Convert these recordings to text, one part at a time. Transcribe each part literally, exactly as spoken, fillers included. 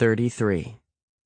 thirty-three.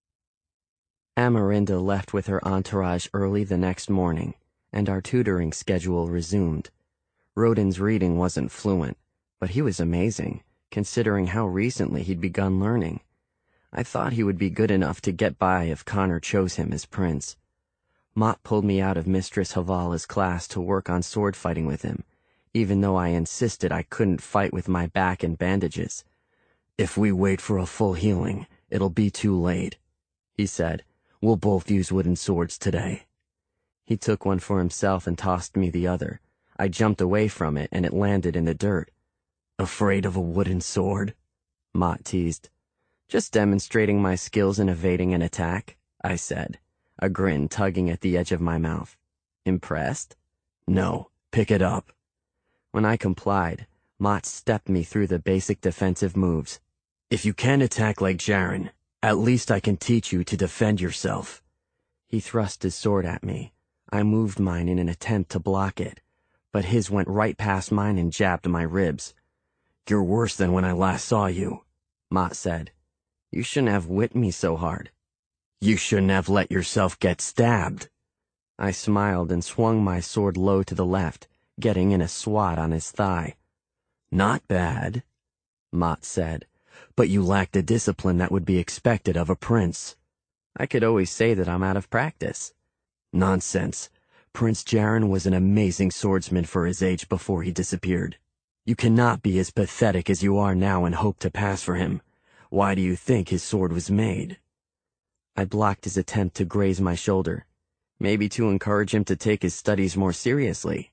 Amarinda left with her entourage early the next morning, and our tutoring schedule resumed. Rodin's reading wasn't fluent, but he was amazing, considering how recently he'd begun learning. I thought he would be good enough to get by if Connor chose him as prince. Mott pulled me out of Mistress Havala's class to work on sword fighting with him, even though I insisted I couldn't fight with my back in bandages. "If we wait for a full healing, it'll be too late," he said. "We'll both use wooden swords today." He took one for himself and tossed me the other. I jumped away from it and it landed in the dirt. "Afraid of a wooden sword?" Mott teased. "Just demonstrating my skills in evading an attack," I said, a grin tugging at the edge of my mouth. "Impressed?" "No, pick it up." When I complied, Mott stepped me through the basic defensive moves. "If you can't attack like Jaren, at least I can teach you to defend yourself." He thrust his sword at me. I moved mine in an attempt to block it, but his went right past mine and jabbed my ribs. "You're worse than when I last saw you," Mott said. "You shouldn't have whipped me so hard." "You shouldn't have let yourself get stabbed." I smiled and swung my sword low to the left, getting in a swat on his thigh. "Not bad," Mott said, "but you lack the discipline that would be expected of a prince." I could always say that I'm out of practice. "Nonsense. Prince Jaren was an amazing swordsman for his age before he disappeared. You cannot be as pathetic as you are now and hope to pass for him. Why do you think his sword was made?" I blocked his attempt to graze my shoulder, maybe to encourage him to take his studies more seriously.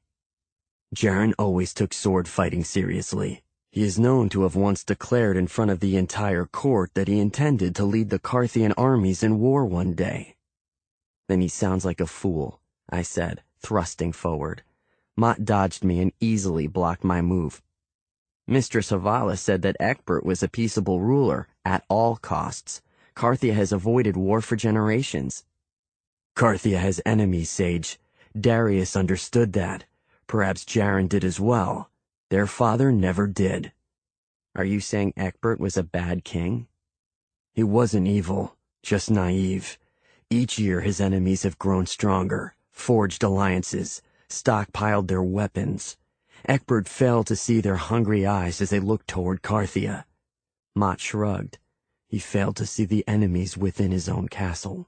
"Jaren always took sword fighting seriously. He is known to have once declared in front of the entire court that he intended to lead the Carthian armies in war one day." "Then he sounds like a fool," I said, thrusting forward. Mott dodged me and easily blocked my move. "Mistress Havala said that Egbert was a peaceable ruler at all costs. Carthia has avoided war for generations." "Carthia has enemies, Sage. Darius understood that. Perhaps Jaren did as well. Their father never did." "Are you saying Egbert was a bad king?" "He wasn't evil, just naive. Each year his enemies have grown stronger, forged alliances, stockpiled their weapons. Egbert failed to see their hungry eyes as they looked toward Carthia." Mott shrugged. "He failed to see the enemies within his own castle."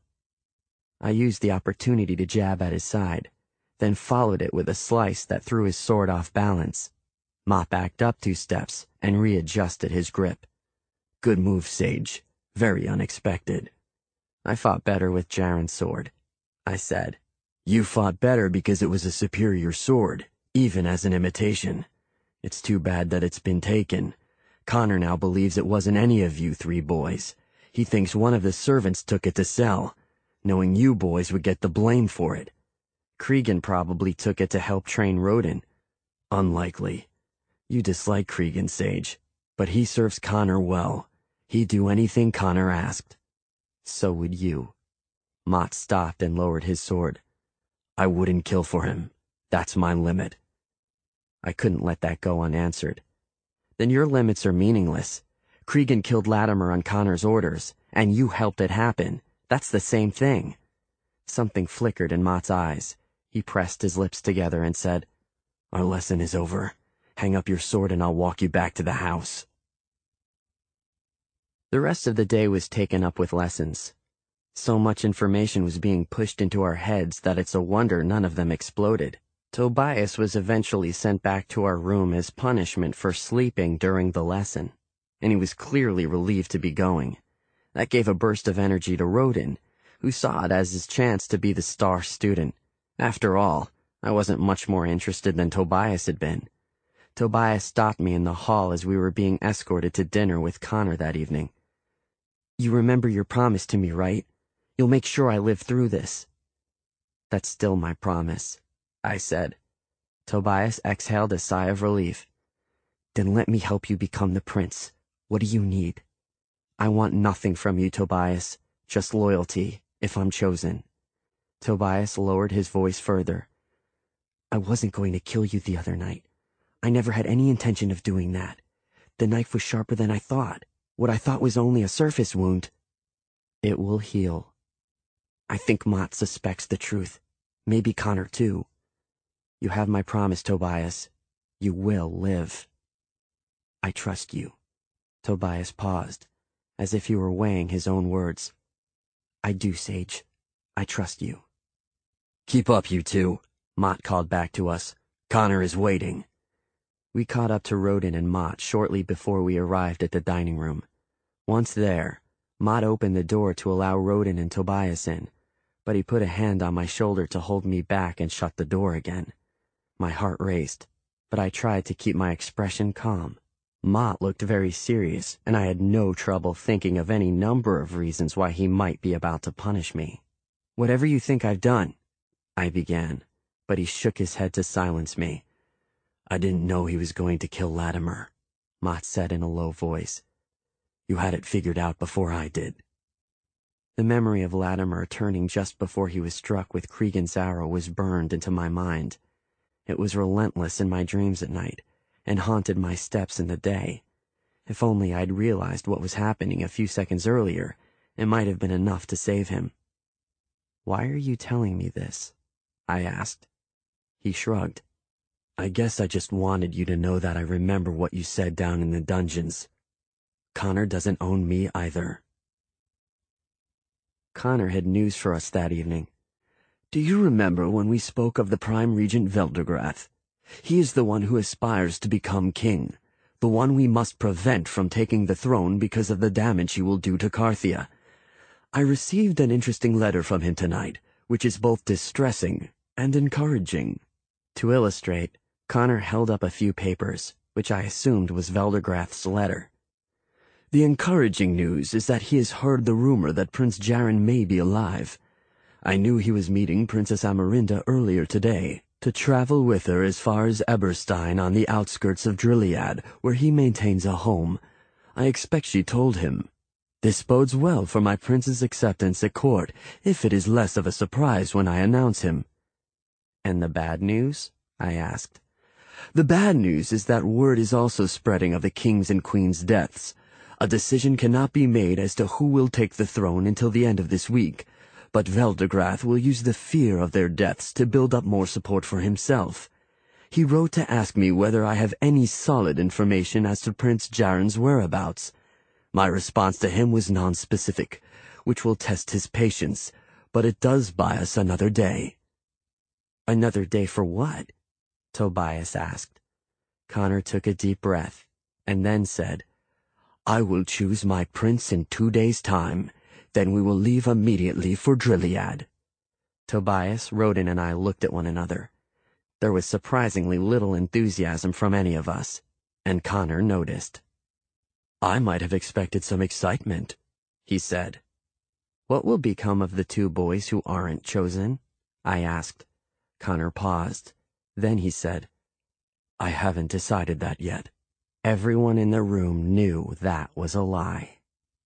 I used the opportunity to jab at his side, then followed it with a slice that threw his sword off balance. Mott backed up two steps and readjusted his grip. "Good move, Sage. Very unexpected." "I fought better with Jaren's sword," I said. "You fought better because it was a superior sword, even as an imitation. It's too bad that it's been taken. Connor now believes it wasn't any of you three boys. He thinks one of the servants took it to sell, knowing you boys would get the blame for it. Cregan probably took it to help train Rodin." "Unlikely. You dislike Cregan, Sage, but he serves Connor well. He'd do anything Connor asked." "So would you." Mott stopped and lowered his sword. "I wouldn't kill for him. That's my limit." I couldn't let that go unanswered. "Then your limits are meaningless. Cregan killed Latimer on Connor's orders, and you helped it happen. That's the same thing." Something flickered in Mott's eyes. He pressed his lips together and said, "Our lesson is over. Hang up your sword and I'll walk you back to the house." The rest of the day was taken up with lessons. So much information was being pushed into our heads that it's a wonder none of them exploded. Tobias was eventually sent back to our room as punishment for sleeping during the lesson, and he was clearly relieved to be going. That gave a burst of energy to Rodin, who saw it as his chance to be the star student. After all, I wasn't much more interested than Tobias had been. Tobias stopped me in the hall as we were being escorted to dinner with Connor that evening. "You remember your promise to me, right? You'll make sure I live through this." "That's still my promise," I said. Tobias exhaled a sigh of relief. "Then let me help you become the prince. What do you need?" "I want nothing from you, Tobias. Just loyalty, if I'm chosen." Tobias lowered his voice further. "I wasn't going to kill you the other night. I never had any intention of doing that. The knife was sharper than I thought. What I thought was only a surface wound It will heal. I think Mott suspects the truth. Maybe Connor too. You have my promise, Tobias. You will live. I trust you. Tobias paused, as if he were weighing his own words. I do, Sage. I trust you. Keep up, you two, Mott called back to us. Connor is waiting. We caught up to Roden and Mott shortly before we arrived at the dining room. Once there, Mott opened the door to allow Roden and Tobias in, but he put a hand on my shoulder to hold me back and shut the door again. My heart raced, but I tried to keep my expression calm. Mott looked very serious, and I had no trouble thinking of any number of reasons why he might be about to punish me. Whatever you think I've done, I began, but he shook his head to silence me. I didn't know he was going to kill Latimer, Mott said in a low voice. You had it figured out before I did. The memory of Latimer turning just before he was struck with Cregan's arrow was burned into my mind. It was relentless in my dreams at night, and haunted my steps in the day. If only I'd realized what was happening a few seconds earlier, it might have been enough to save him. Why are you telling me this? I asked. He shrugged. I guess I just wanted you to know that I remember what you said down in the dungeons. Connor doesn't own me either. Connor had news for us that evening. Do you remember when we spoke of the Prime Regent Veldegrath? He is the one who aspires to become king, the one we must prevent from taking the throne because of the damage he will do to Carthia. I received an interesting letter from him tonight, which is both distressing and encouraging. To illustrate, Connor held up a few papers, which I assumed was Veldegrath's letter. The encouraging news is that he has heard the rumor that Prince Jaren may be alive. I knew he was meeting Princess Amarinda earlier today, to travel with her as far as Eberstein on the outskirts of Driliad, where he maintains a home. I expect she told him. This bodes well for my prince's acceptance at court, if it is less of a surprise when I announce him. And the bad news? I asked. The bad news is that word is also spreading of the king's and queen's deaths. A decision cannot be made as to who will take the throne until the end of this week, but Veldegrath will use the fear of their deaths to build up more support for himself. He wrote to ask me whether I have any solid information as to Prince Jaren's whereabouts. My response to him was nonspecific, which will test his patience, but it does buy us another day. Another day for what? Tobias asked. Connor took a deep breath, and then said, I will choose my prince in two days' time. Then we will leave immediately for Driliad. Tobias, Roden, and I looked at one another. There was surprisingly little enthusiasm from any of us, and Connor noticed. I might have expected some excitement, he said. What will become of the two boys who aren't chosen? I asked. Connor paused. Then he said, I haven't decided that yet. Everyone in the room knew that was a lie.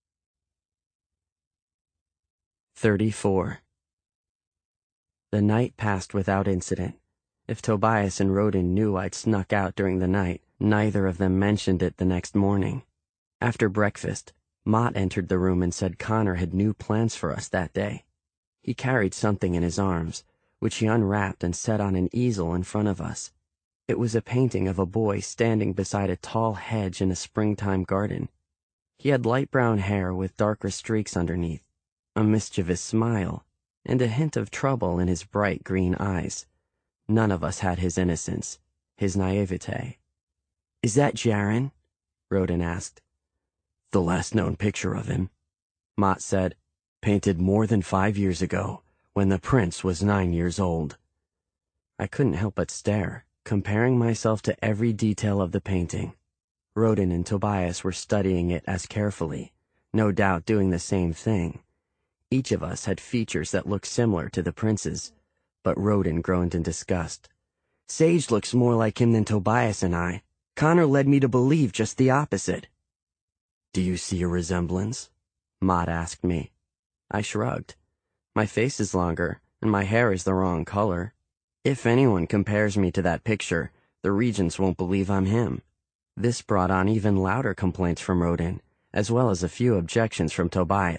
thirty-four. The night passed without incident. If Tobias and Roden knew I'd snuck out during the night, neither of them mentioned it the next morning. After breakfast, Mott entered the room and said Connor had new plans for us that day. He carried something in his arms, which he unwrapped and set on an easel in front of us. It was a painting of a boy standing beside a tall hedge in a springtime garden. He had light brown hair with darker streaks underneath, a mischievous smile, and a hint of trouble in his bright green eyes. None of us had his innocence, his naivete. Is that Jaren? Roden asked. The last known picture of him, Mott said, painted more than five years ago, when the prince was nine years old. I couldn't help but stare, comparing myself to every detail of the painting. Roden and Tobias were studying it as carefully, no doubt doing the same thing. Each of us had features that looked similar to the prince's, but Roden groaned in disgust. Sage looks more like him than Tobias and I. Connor led me to believe just the opposite. Do you see a resemblance? Mott asked me. I shrugged. My face is longer, and my hair is the wrong color. If anyone compares me to that picture, the regents won't believe I'm him. This brought on even louder complaints from Roden, as well as a few objections from Tobias,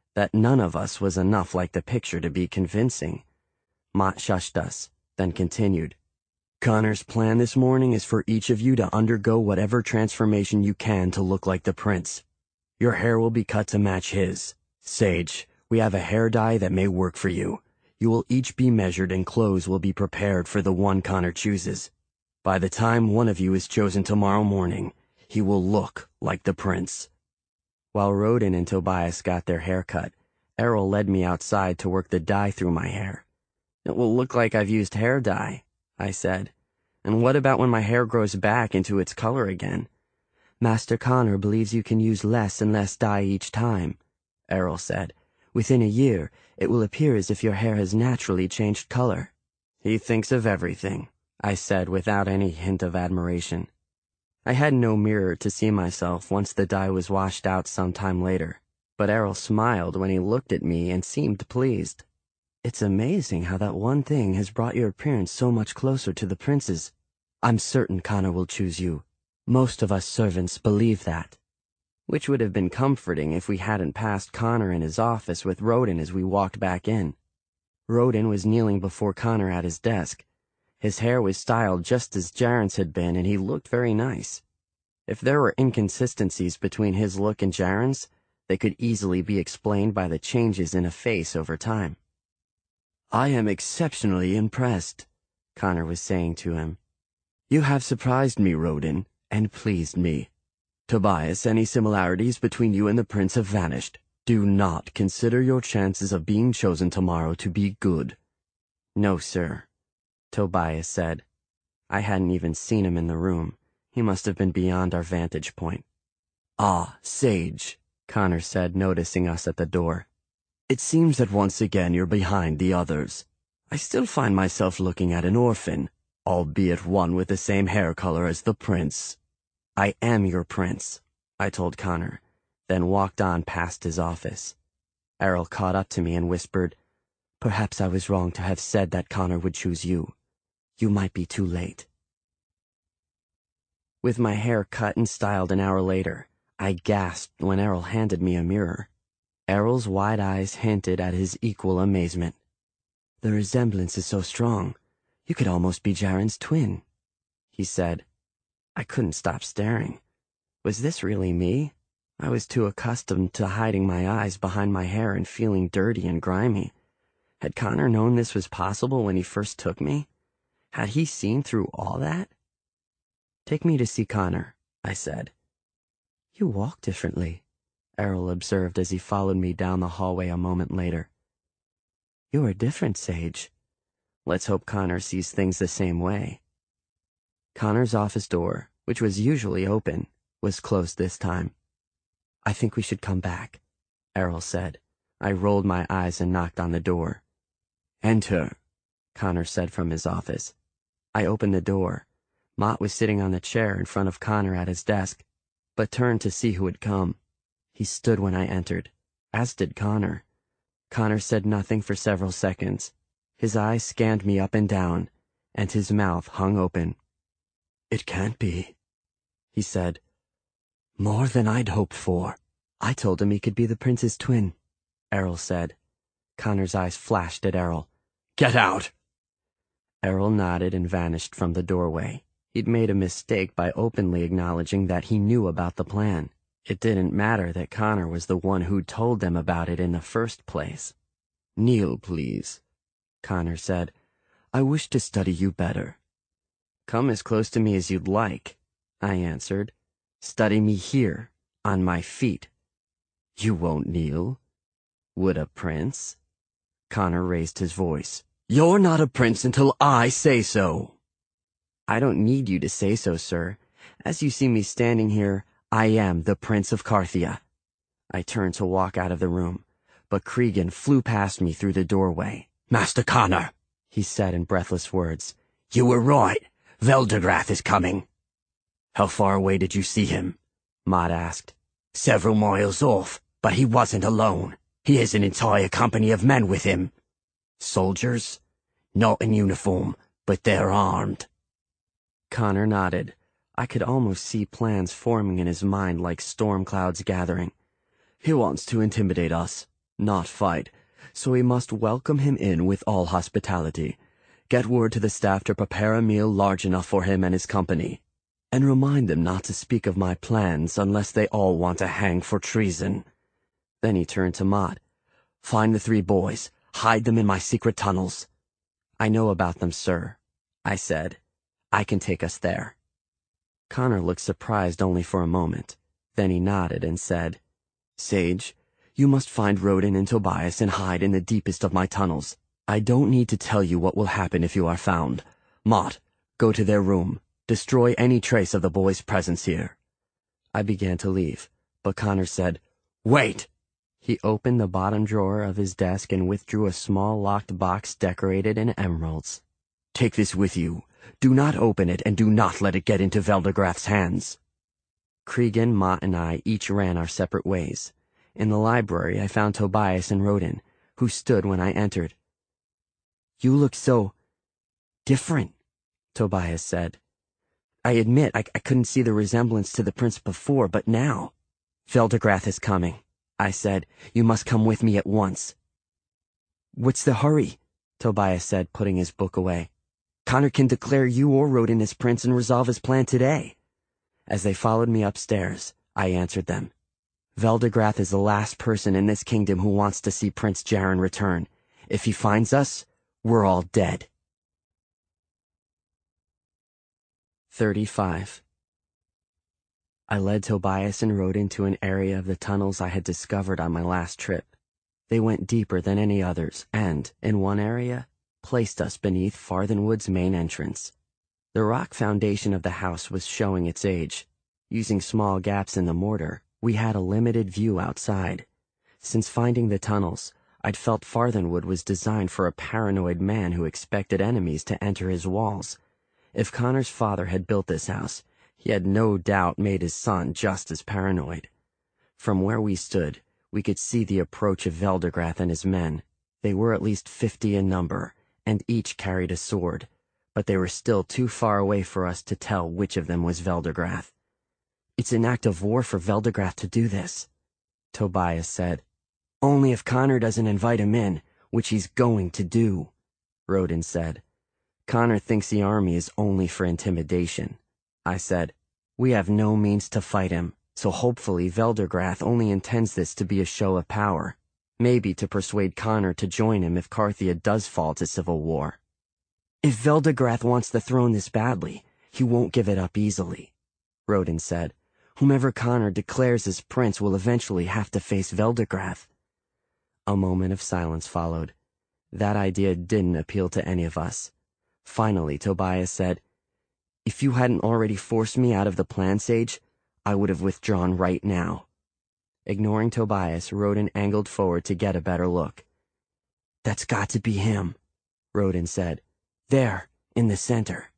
That none of us was enough like the picture to be convincing. Mott shushed us, then continued. Connor's plan this morning is for each of you to undergo whatever transformation you can to look like the prince. Your hair will be cut to match his. Sage, we have a hair dye that may work for you. You will each be measured and clothes will be prepared for the one Connor chooses. By the time one of you is chosen tomorrow morning, he will look like the prince. While Roden and Tobias got their hair cut, Errol led me outside to work the dye through my hair. It will look like I've used hair dye, I said. And what about when my hair grows back into its color again? Master Connor believes you can use less and less dye each time, Errol said. Within a year, it will appear as if your hair has naturally changed color. He thinks of everything, I said without any hint of admiration. I had no mirror to see myself once the dye was washed out some time later, but Errol smiled when he looked at me and seemed pleased. It's amazing how that one thing has brought your appearance so much closer to the prince's. I'm certain Connor will choose you. Most of us servants believe that. Which would have been comforting if we hadn't passed Connor in his office with Roden as we walked back in. Roden was kneeling before Connor at his desk. His hair was styled just as Jaren's had been, and he looked very nice. If there were inconsistencies between his look and Jaren's, they could easily be explained by the changes in a face over time. I am exceptionally impressed, Connor was saying to him. You have surprised me, Roden, and pleased me. Tobias, any similarities between you and the prince have vanished. Do not consider your chances of being chosen tomorrow to be good. No, sir, Tobias said. I hadn't even seen him in the room. He must have been beyond our vantage point. Ah, Sage, Connor said, noticing us at the door. It seems that once again you're behind the others. I still find myself looking at an orphan, albeit one with the same hair color as the prince. I am your prince, I told Connor, then walked on past his office. Errol caught up to me and whispered, Perhaps I was wrong to have said that Connor would choose you. You might be too late. With my hair cut and styled an hour later, I gasped when Errol handed me a mirror. Errol's wide eyes hinted at his equal amazement. The resemblance is so strong. You could almost be Jaren's twin, he said. I couldn't stop staring. Was this really me? I was too accustomed to hiding my eyes behind my hair and feeling dirty and grimy. Had Connor known this was possible when he first took me? Had he seen through all that? Take me to see Connor, I said. You walk differently, Errol observed as he followed me down the hallway a moment later. You are different, Sage. Let's hope Connor sees things the same way. Connor's office door, which was usually open, was closed this time. I think we should come back, Errol said. I rolled my eyes and knocked on the door. Enter, Connor said from his office. I opened the door. Mott was sitting on the chair in front of Connor at his desk, but turned to see who had come. He stood when I entered, as did Connor. Connor said nothing for several seconds. His eyes scanned me up and down, and his mouth hung open. It can't be, he said. More than I'd hoped for. I told him he could be the prince's twin, Errol said. Connor's eyes flashed at Errol. Get out! Errol nodded and vanished from the doorway. He'd made a mistake by openly acknowledging that he knew about the plan. It didn't matter that Connor was the one who'd told them about it in the first place. Kneel, please, Connor said. I wish to study you better. Come as close to me as you'd like, I answered. Study me here, on my feet. You won't kneel. Would a prince? Connor raised his voice. You're not a prince until I say so. I don't need you to say so, sir. As you see me standing here, I am the Prince of Carthia. I turned to walk out of the room, but Cregan flew past me through the doorway. Master Connor, he said in breathless words. You were right. Veldegrath is coming. How far away did you see him? Mott asked. Several miles off, but he wasn't alone. He has an entire company of men with him. Soldiers? Not in uniform, but they're armed. Connor nodded. I could almost see plans forming in his mind like storm clouds gathering. He wants to intimidate us, not fight, so we must welcome him in with all hospitality. Get word to the staff to prepare a meal large enough for him and his company, and remind them not to speak of my plans unless they all want to hang for treason." Then he turned to Mott. "Find the three boys. Hide them in my secret tunnels." "I know about them, sir," I said. "I can take us there." Connor looked surprised only for a moment. Then he nodded and said, "Sage, you must find Roden and Tobias and hide in the deepest of my tunnels. I don't need to tell you what will happen if you are found. Mott, go to their room. Destroy any trace of the boys' presence here." I began to leave, but Connor said, "Wait!" He opened the bottom drawer of his desk and withdrew a small locked box decorated in emeralds. "Take this with you. Do not open it, and do not let it get into Veldegrath's hands." Cregan, Mott, and I each ran our separate ways. In the library I found Tobias and Roden, who stood when I entered. "You look so different," Tobias said. "I admit I, I couldn't see the resemblance to the prince before, but now—" "Veldegrath is coming," I said. "You must come with me at once." "What's the hurry?" Tobias said, putting his book away. "Connor can declare you or Roden as prince and resolve his plan today." As they followed me upstairs, I answered them. "Veldegrath is the last person in this kingdom who wants to see Prince Jaren return. If he finds us, we're all dead." thirty-five. I led Tobias and Roden to an area of the tunnels I had discovered on my last trip. They went deeper than any others and, in one area, placed us beneath Farthenwood's main entrance. The rock foundation of the house was showing its age. Using small gaps in the mortar, we had a limited view outside. Since finding the tunnels, I'd felt Farthenwood was designed for a paranoid man who expected enemies to enter his walls. If Connor's father had built this house, he had no doubt made his son just as paranoid. From where we stood, we could see the approach of Veldegrath and his men. They were at least fifty in number, and each carried a sword, but they were still too far away for us to tell which of them was Veldegrath. "It's an act of war for Veldegrath to do this," Tobias said. "Only if Connor doesn't invite him in, which he's going to do," Roden said. "Connor thinks the army is only for intimidation," I said. "We have no means to fight him, so hopefully Veldegrath only intends this to be a show of power, maybe to persuade Connor to join him if Carthia does fall to civil war." "If Veldegrath wants the throne this badly, he won't give it up easily," Roden said. "Whomever Connor declares as prince will eventually have to face Veldegrath." A moment of silence followed. That idea didn't appeal to any of us. Finally, Tobias said, "If you hadn't already forced me out of the plan, Sage, I would have withdrawn right now." Ignoring Tobias, Roden angled forward to get a better look. "That's got to be him," Roden said. "There, in the center."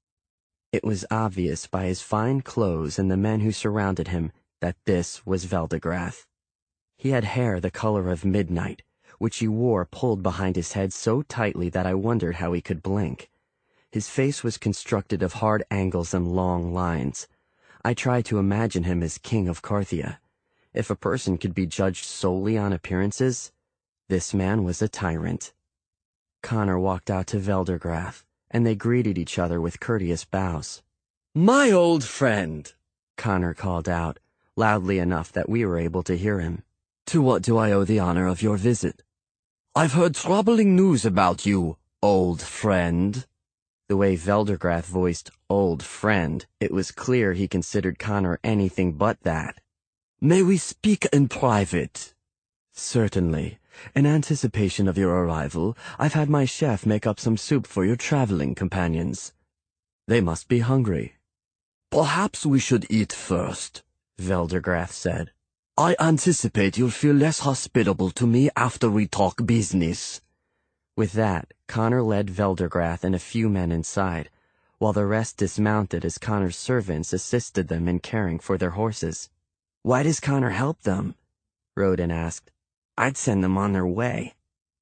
It was obvious by his fine clothes and the men who surrounded him that this was Veldegrath. He had hair the color of midnight, which he wore pulled behind his head so tightly that I wondered how he could blink. His face was constructed of hard angles and long lines. I tried to imagine him as king of Carthia. If a person could be judged solely on appearances, this man was a tyrant. Connor walked out to Veldegrath, and they greeted each other with courteous bows. "My old friend," Connor called out, loudly enough that we were able to hear him. "To what do I owe the honor of your visit?" "I've heard troubling news about you, old friend." The way Veldegrath voiced old friend, it was clear he considered Connor anything but that. "May we speak in private?" "Certainly. In anticipation of your arrival, I've had my chef make up some soup for your traveling companions. They must be hungry." "Perhaps we should eat first," Veldegrath said. "I anticipate you'll feel less hospitable to me after we talk business." With that, Connor led Veldegrath and a few men inside, while the rest dismounted as Connor's servants assisted them in caring for their horses. "Why does Connor help them?" Roden asked. "I'd send them on their way."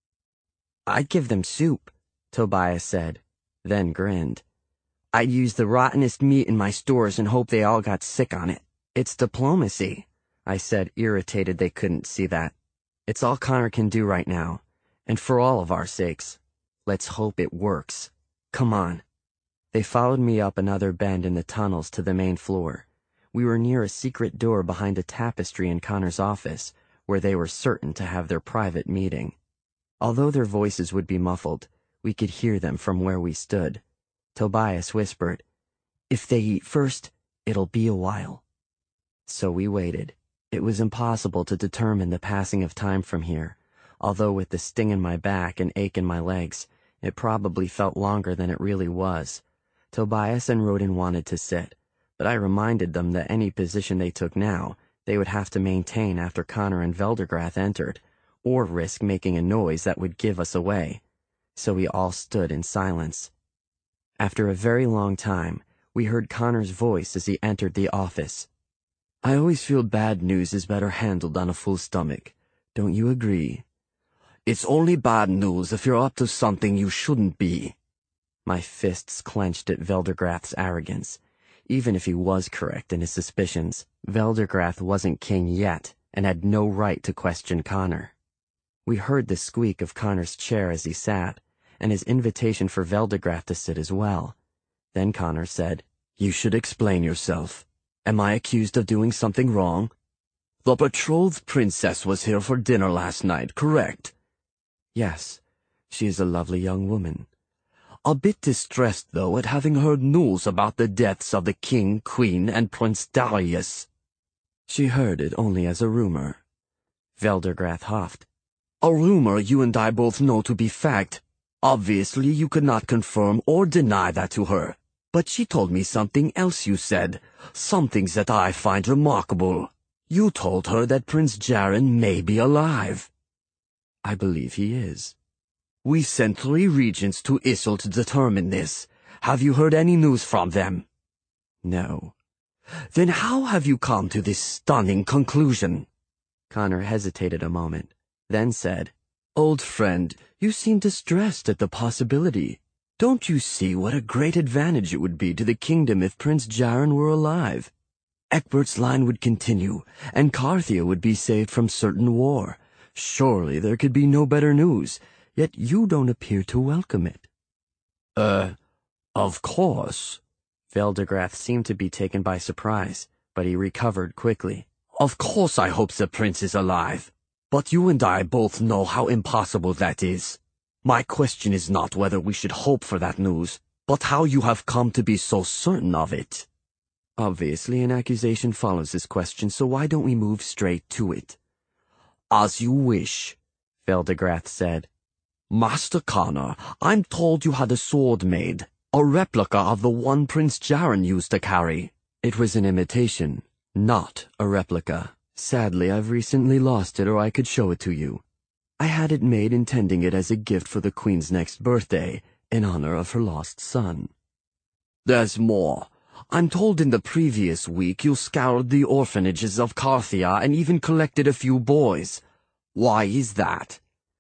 "I'd give them soup," Tobias said, then grinned. "I'd use the rottenest meat in my stores and hope they all got sick on it. It's diplomacy," I said, irritated they couldn't see that. It's all Connor can do right now, and for all of our sakes, let's hope it works. Come on. They followed me up another bend in the tunnels to the main floor. We were near a secret door behind a tapestry in Connor's office, where they were certain to have their private meeting. Although their voices would be muffled, we could hear them from where we stood. Tobias whispered, "If they eat first, it'll be a while." So we waited. It was impossible to determine the passing of time from here, although with the sting in my back and ache in my legs, it probably felt longer than it really was. Tobias and Roden wanted to sit, but I reminded them that any position they took now, they would have to maintain after Connor and Veldergrath entered, or risk making a noise that would give us away. So we all stood in silence. After a very long time, we heard Connor's voice as he entered the office. "I always feel bad news is better handled on a full stomach. Don't you agree?" "It's only bad news if you're up to something you shouldn't be." My fists clenched at Veldergrath's arrogance. Even if he was correct in his suspicions, Veldergrath wasn't king yet and had no right to question Connor. We heard the squeak of Connor's chair as he sat, and his invitation for Veldergrath to sit as well. Then Connor said, "You should explain yourself. Am I accused of doing something wrong?" "The betrothed princess was here for dinner last night, correct?" "Yes, she is a lovely young woman." "A bit distressed, though, at having heard news about the deaths of the king, queen, and Prince Darius." "She heard it only as a rumor." Veldergrath huffed. "A rumor you and I both know to be fact. Obviously, you could not confirm or deny that to her. But she told me something else you said, something that I find remarkable. You told her that Prince Jaren may be alive." "I believe he is." "We sent three regents to Issel to determine this. Have you heard any news from them?" "No." "Then how have you come to this stunning conclusion?" Connor hesitated a moment, then said, "Old friend, you seem distressed at the possibility. Don't you see what a great advantage it would be to the kingdom if Prince Jaren were alive? Ecbert's line would continue, and Carthia would be saved from certain war. Surely there could be no better news, yet you don't appear to welcome it." Uh, of course." Veldergrath seemed to be taken by surprise, but he recovered quickly. "Of course I hope the prince is alive. But you and I both know how impossible that is. My question is not whether we should hope for that news, but how you have come to be so certain of it." "Obviously an accusation follows this question, so why don't we move straight to it?" "As you wish," Veldergrath said. "Master Connor, I'm told you had a sword made, a replica of the one Prince Jaren used to carry." "It was an imitation, not a replica. Sadly, I've recently lost it, or I could show it to you. I had it made intending it as a gift for the Queen's next birthday, in honor of her lost son." "There's more. I'm told in the previous week you scoured the orphanages of Carthia and even collected a few boys. Why is that?"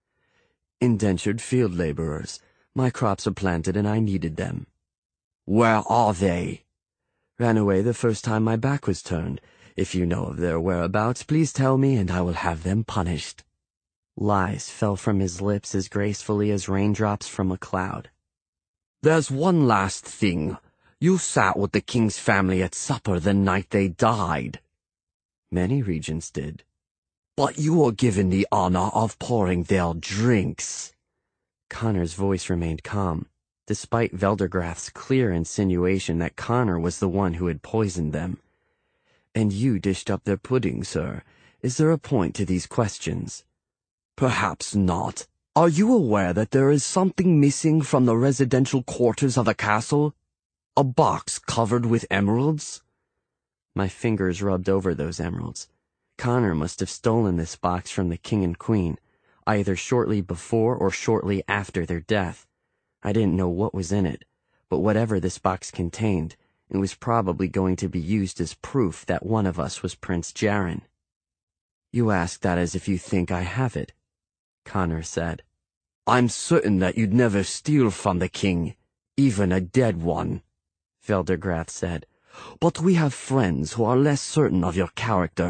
"Indentured field laborers. My crops are planted and I needed them." "Where are they?" "Ran away the first time my back was turned. If you know of their whereabouts, please tell me and I will have them punished." Lies fell from his lips as gracefully as raindrops from a cloud. "There's one last thing. You sat with the king's family at supper the night they died." "Many regents did." "But you were given the honor of pouring their drinks." Connor's voice remained calm, despite Veldergrath's clear insinuation that Connor was the one who had poisoned them. "And you dished up their pudding, sir. Is there a point to these questions?" "Perhaps not. Are you aware that there is something missing from the residential quarters of the castle? A box covered with emeralds?" My fingers rubbed over those emeralds. Connor must have stolen this box from the king and queen, either shortly before or shortly after their death. I didn't know what was in it, but whatever this box contained, it was probably going to be used as proof that one of us was Prince Jaren. "You ask that as if you think I have it," Connor said. "I'm certain that you'd never steal from the king, even a dead one," Veldergrath said. "But we have friends who are less certain of your character.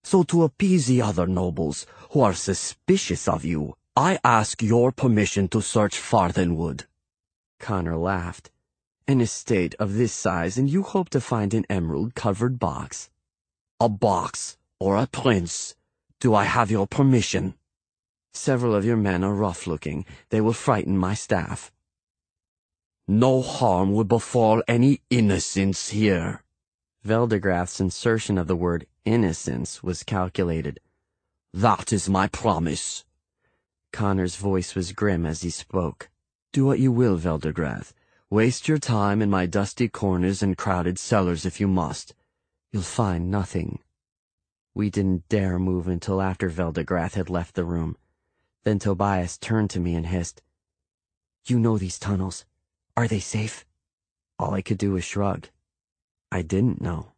So to appease the other nobles who are suspicious of you, I ask your permission to search Farthenwood." Connor laughed. "An estate of this size, and you hope to find an emerald-covered box?" "A box, or a prince. Do I have your permission?" "Several of your men are rough-looking. They will frighten my staff." "No harm will befall any innocents here." Veldegrath's insertion of the word innocence was calculated. "That is my promise." Connor's voice was grim as he spoke. "Do what you will, Veldegrath. Waste your time in my dusty corners and crowded cellars if you must. You'll find nothing." We didn't dare move until after Veldegrath had left the room. Then Tobias turned to me and hissed, "You know these tunnels. Are they safe?" All I could do was shrug. I didn't know.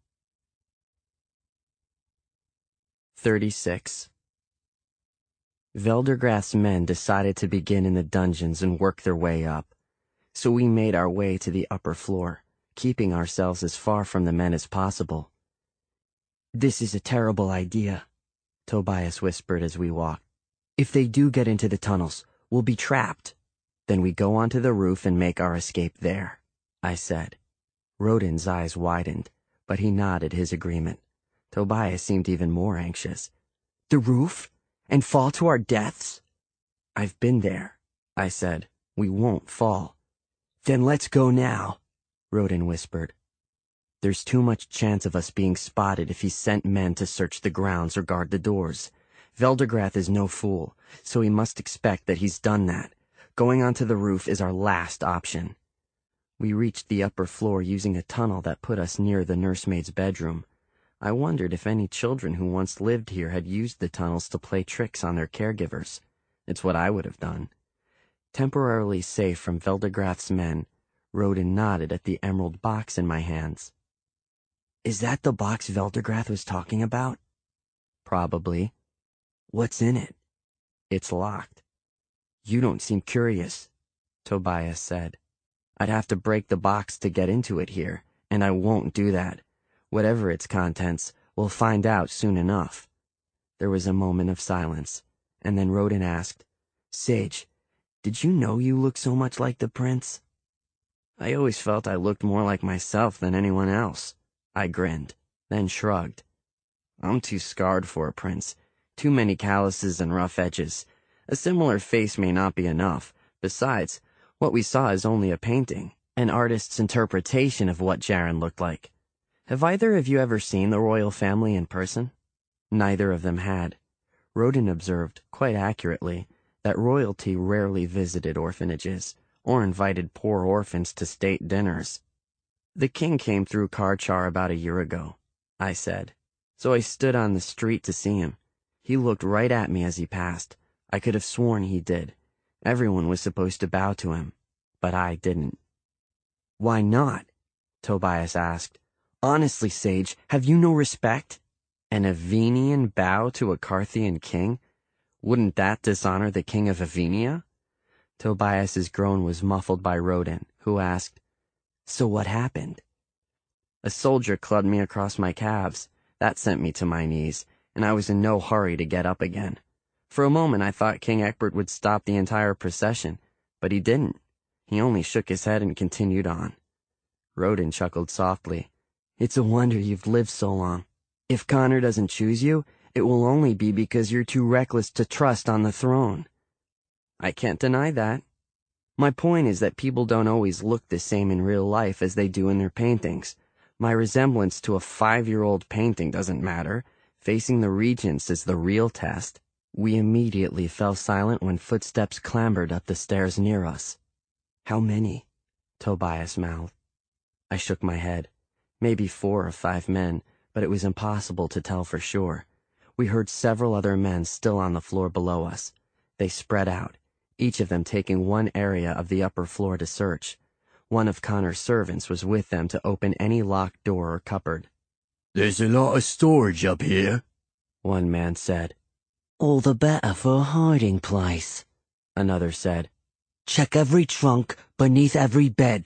thirty-six. Veldegrath's men decided to begin in the dungeons and work their way up, so we made our way to the upper floor, keeping ourselves as far from the men as possible. "This is a terrible idea," Tobias whispered as we walked. "If they do get into the tunnels, we'll be trapped." "Then we go onto the roof and make our escape there," I said. Rodin's eyes widened, but he nodded his agreement. Tobias seemed even more anxious. "The roof? And fall to our deaths?" "I've been there," I said. "We won't fall." "Then let's go now," Rodin whispered. "There's too much chance of us being spotted if he sent men to search the grounds or guard the doors. Veldegrath is no fool, so he must expect that he's done that. Going onto the roof is our last option." We reached the upper floor using a tunnel that put us near the nursemaid's bedroom. I wondered if any children who once lived here had used the tunnels to play tricks on their caregivers. It's what I would have done. Temporarily safe from Veldegrath's men, Rodin nodded at the emerald box in my hands. "Is that the box Veldegrath was talking about?" "Probably." "What's in it?" "It's locked." "You don't seem curious," Tobias said. "I'd have to break the box to get into it here, and I won't do that. Whatever its contents, we'll find out soon enough." There was a moment of silence, and then Rodin asked, "Sage, did you know you look so much like the prince?" "I always felt I looked more like myself than anyone else." I grinned, then shrugged. "I'm too scarred for a prince. Too many calluses and rough edges. A similar face may not be enough. Besides, what we saw is only a painting, an artist's interpretation of what Jaren looked like. Have either of you ever seen the royal family in person?" Neither of them had. Rodin observed, quite accurately, that royalty rarely visited orphanages, or invited poor orphans to state dinners. "The king came through Karchar about a year ago," I said. "So I stood on the street to see him. He looked right at me as he passed. I could have sworn he did. Everyone was supposed to bow to him, but I didn't." "Why not?" Tobias asked. "Honestly, Sage, have you no respect? An Avenian bow to a Carthian king? Wouldn't that dishonor the king of Avenia?" Tobias's groan was muffled by Rodin, who asked, "So what happened?" "A soldier clubbed me across my calves. That sent me to my knees, and I was in no hurry to get up again. For a moment I thought King Egbert would stop the entire procession, but he didn't. He only shook his head and continued on." Rodin chuckled softly. "It's a wonder you've lived so long. If Connor doesn't choose you, it will only be because you're too reckless to trust on the throne." "I can't deny that. My point is that people don't always look the same in real life as they do in their paintings. My resemblance to a five-year-old painting doesn't matter. Facing the regents is the real test." We immediately fell silent when footsteps clambered up the stairs near us. "How many?" Tobias mouthed. I shook my head. Maybe four or five men, but it was impossible to tell for sure. We heard several other men still on the floor below us. They spread out, each of them taking one area of the upper floor to search. One of Connor's servants was with them to open any locked door or cupboard. "There's a lot of storage up here," one man said. "All the better for a hiding place," another said. "Check every trunk, beneath every bed."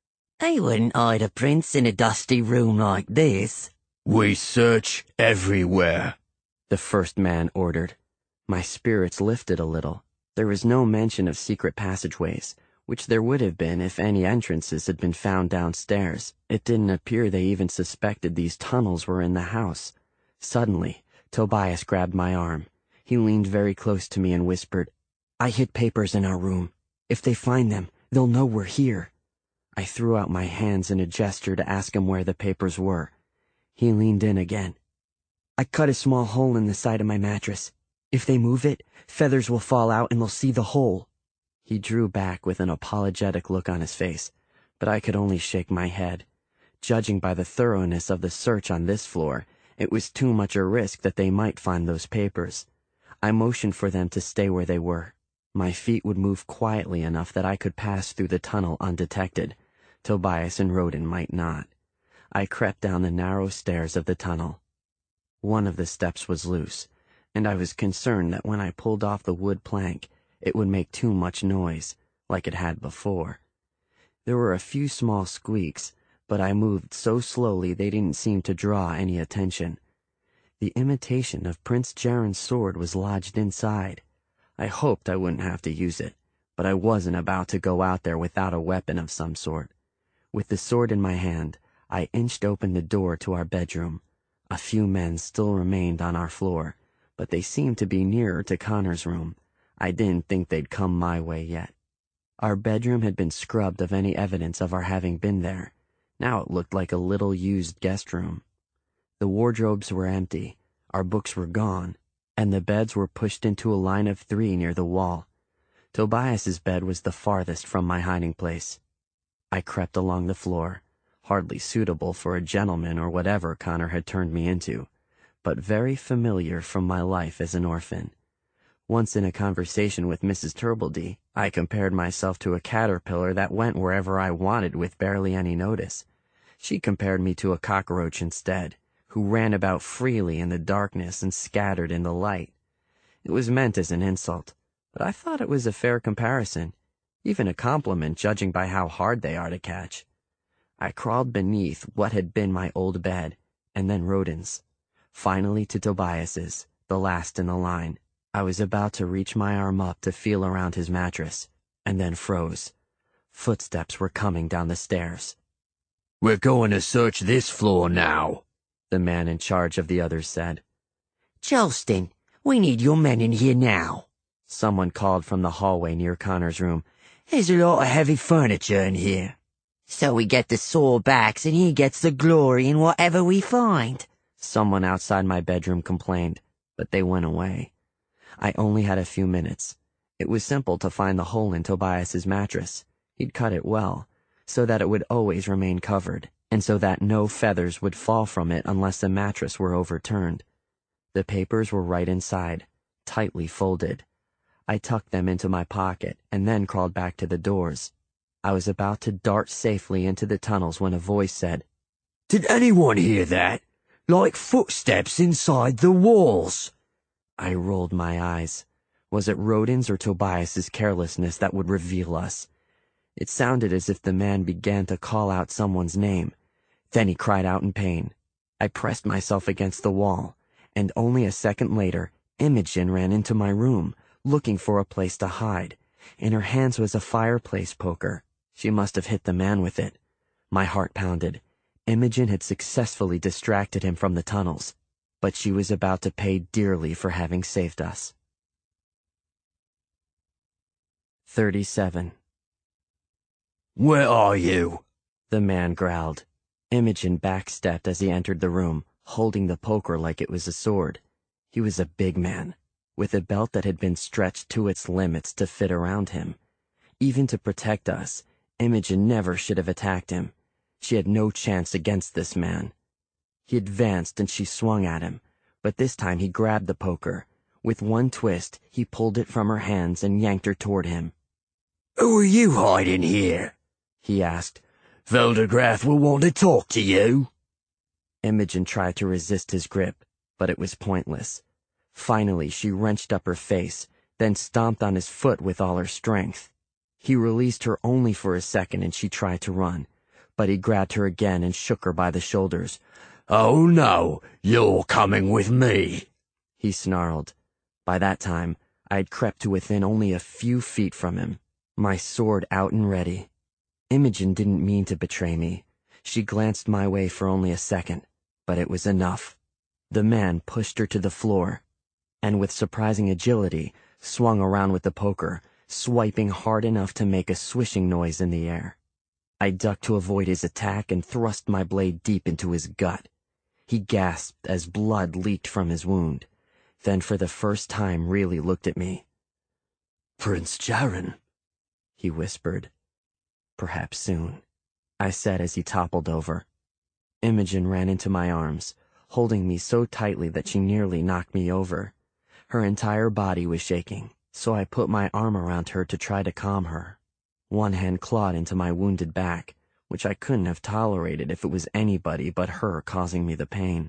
"I wouldn't hide a prince in a dusty room like this." "We search everywhere," the first man ordered. My spirits lifted a little. There was no mention of secret passageways, which there would have been if any entrances had been found downstairs. It didn't appear they even suspected these tunnels were in the house. Suddenly, Tobias grabbed my arm. He leaned very close to me and whispered, "I hid papers in our room. If they find them, they'll know we're here." I threw out my hands in a gesture to ask him where the papers were. He leaned in again. "I cut a small hole in the side of my mattress. If they move it, feathers will fall out and they'll see the hole." He drew back with an apologetic look on his face, but I could only shake my head. Judging by the thoroughness of the search on this floor, it was too much a risk that they might find those papers. I motioned for them to stay where they were. My feet would move quietly enough that I could pass through the tunnel undetected. Tobias and Roden might not. I crept down the narrow stairs of the tunnel. One of the steps was loose, and I was concerned that when I pulled off the wood plank, it would make too much noise, like it had before. There were a few small squeaks, but I moved so slowly they didn't seem to draw any attention. The imitation of Prince Jaren's sword was lodged inside. I hoped I wouldn't have to use it, but I wasn't about to go out there without a weapon of some sort. With the sword in my hand, I inched open the door to our bedroom. A few men still remained on our floor, but they seemed to be nearer to Connor's room. I didn't think they'd come my way yet. Our bedroom had been scrubbed of any evidence of our having been there. Now it looked like a little used guest room. The wardrobes were empty, our books were gone, and the beds were pushed into a line of three near the wall. Tobias's bed was the farthest from my hiding place. I crept along the floor, hardly suitable for a gentleman or whatever Connor had turned me into, but very familiar from my life as an orphan. Once in a conversation with Missus Turbledy, I compared myself to a caterpillar that went wherever I wanted with barely any notice. She compared me to a cockroach instead, who ran about freely in the darkness and scattered in the light. It was meant as an insult, but I thought it was a fair comparison, even a compliment judging by how hard they are to catch. I crawled beneath what had been my old bed, and then Roden's. Finally to Tobias's, the last in the line. I was about to reach my arm up to feel around his mattress, and then froze. Footsteps were coming down the stairs. "We're going to search this floor now," the man in charge of the others said. "Charleston, we need your men in here now," someone called from the hallway near Connor's room. "There's a lot of heavy furniture in here. So we get the sore backs and he gets the glory in whatever we find," someone outside my bedroom complained, but they went away. I only had a few minutes. It was simple to find the hole in Tobias's mattress. He'd cut it well, so that it would always remain covered, and so that no feathers would fall from it unless the mattress were overturned. The papers were right inside, tightly folded. I tucked them into my pocket and then crawled back to the doors. I was about to dart safely into the tunnels when a voice said, "Did anyone hear that? Like footsteps inside the walls." I rolled my eyes. Was it Roden's or Tobias's carelessness that would reveal us? It sounded as if the man began to call out someone's name. Then he cried out in pain. I pressed myself against the wall, and only a second later, Imogen ran into my room, looking for a place to hide. In her hands was a fireplace poker. She must have hit the man with it. My heart pounded. Imogen had successfully distracted him from the tunnels, but she was about to pay dearly for having saved us. thirty-seven. "Where are you?" the man growled. Imogen backstepped as he entered the room, holding the poker like it was a sword. He was a big man, with a belt that had been stretched to its limits to fit around him. Even to protect us, Imogen never should have attacked him. She had no chance against this man. He advanced and she swung at him, but this time he grabbed the poker. With one twist, he pulled it from her hands and yanked her toward him. "Who are you hiding here?" he asked. "Veldegrath will want to talk to you." Imogen tried to resist his grip, but it was pointless. Finally, she wrenched up her face, then stomped on his foot with all her strength. He released her only for a second and she tried to run, but he grabbed her again and shook her by the shoulders. "Oh no, you're coming with me." he snarled. By that time, I had crept to within only a few feet from him, my sword out and ready. Imogen didn't mean to betray me. She glanced my way for only a second, but it was enough. The man pushed her to the floor, and with surprising agility, swung around with the poker, swiping hard enough to make a swishing noise in the air. I ducked to avoid his attack and thrust my blade deep into his gut. He gasped as blood leaked from his wound, then for the first time really looked at me. "Prince Jaren," he whispered. "Perhaps soon," I said as he toppled over. Imogen ran into my arms, holding me so tightly that she nearly knocked me over. Her entire body was shaking, so I put my arm around her to try to calm her. One hand clawed into my wounded back, which I couldn't have tolerated if it was anybody but her causing me the pain.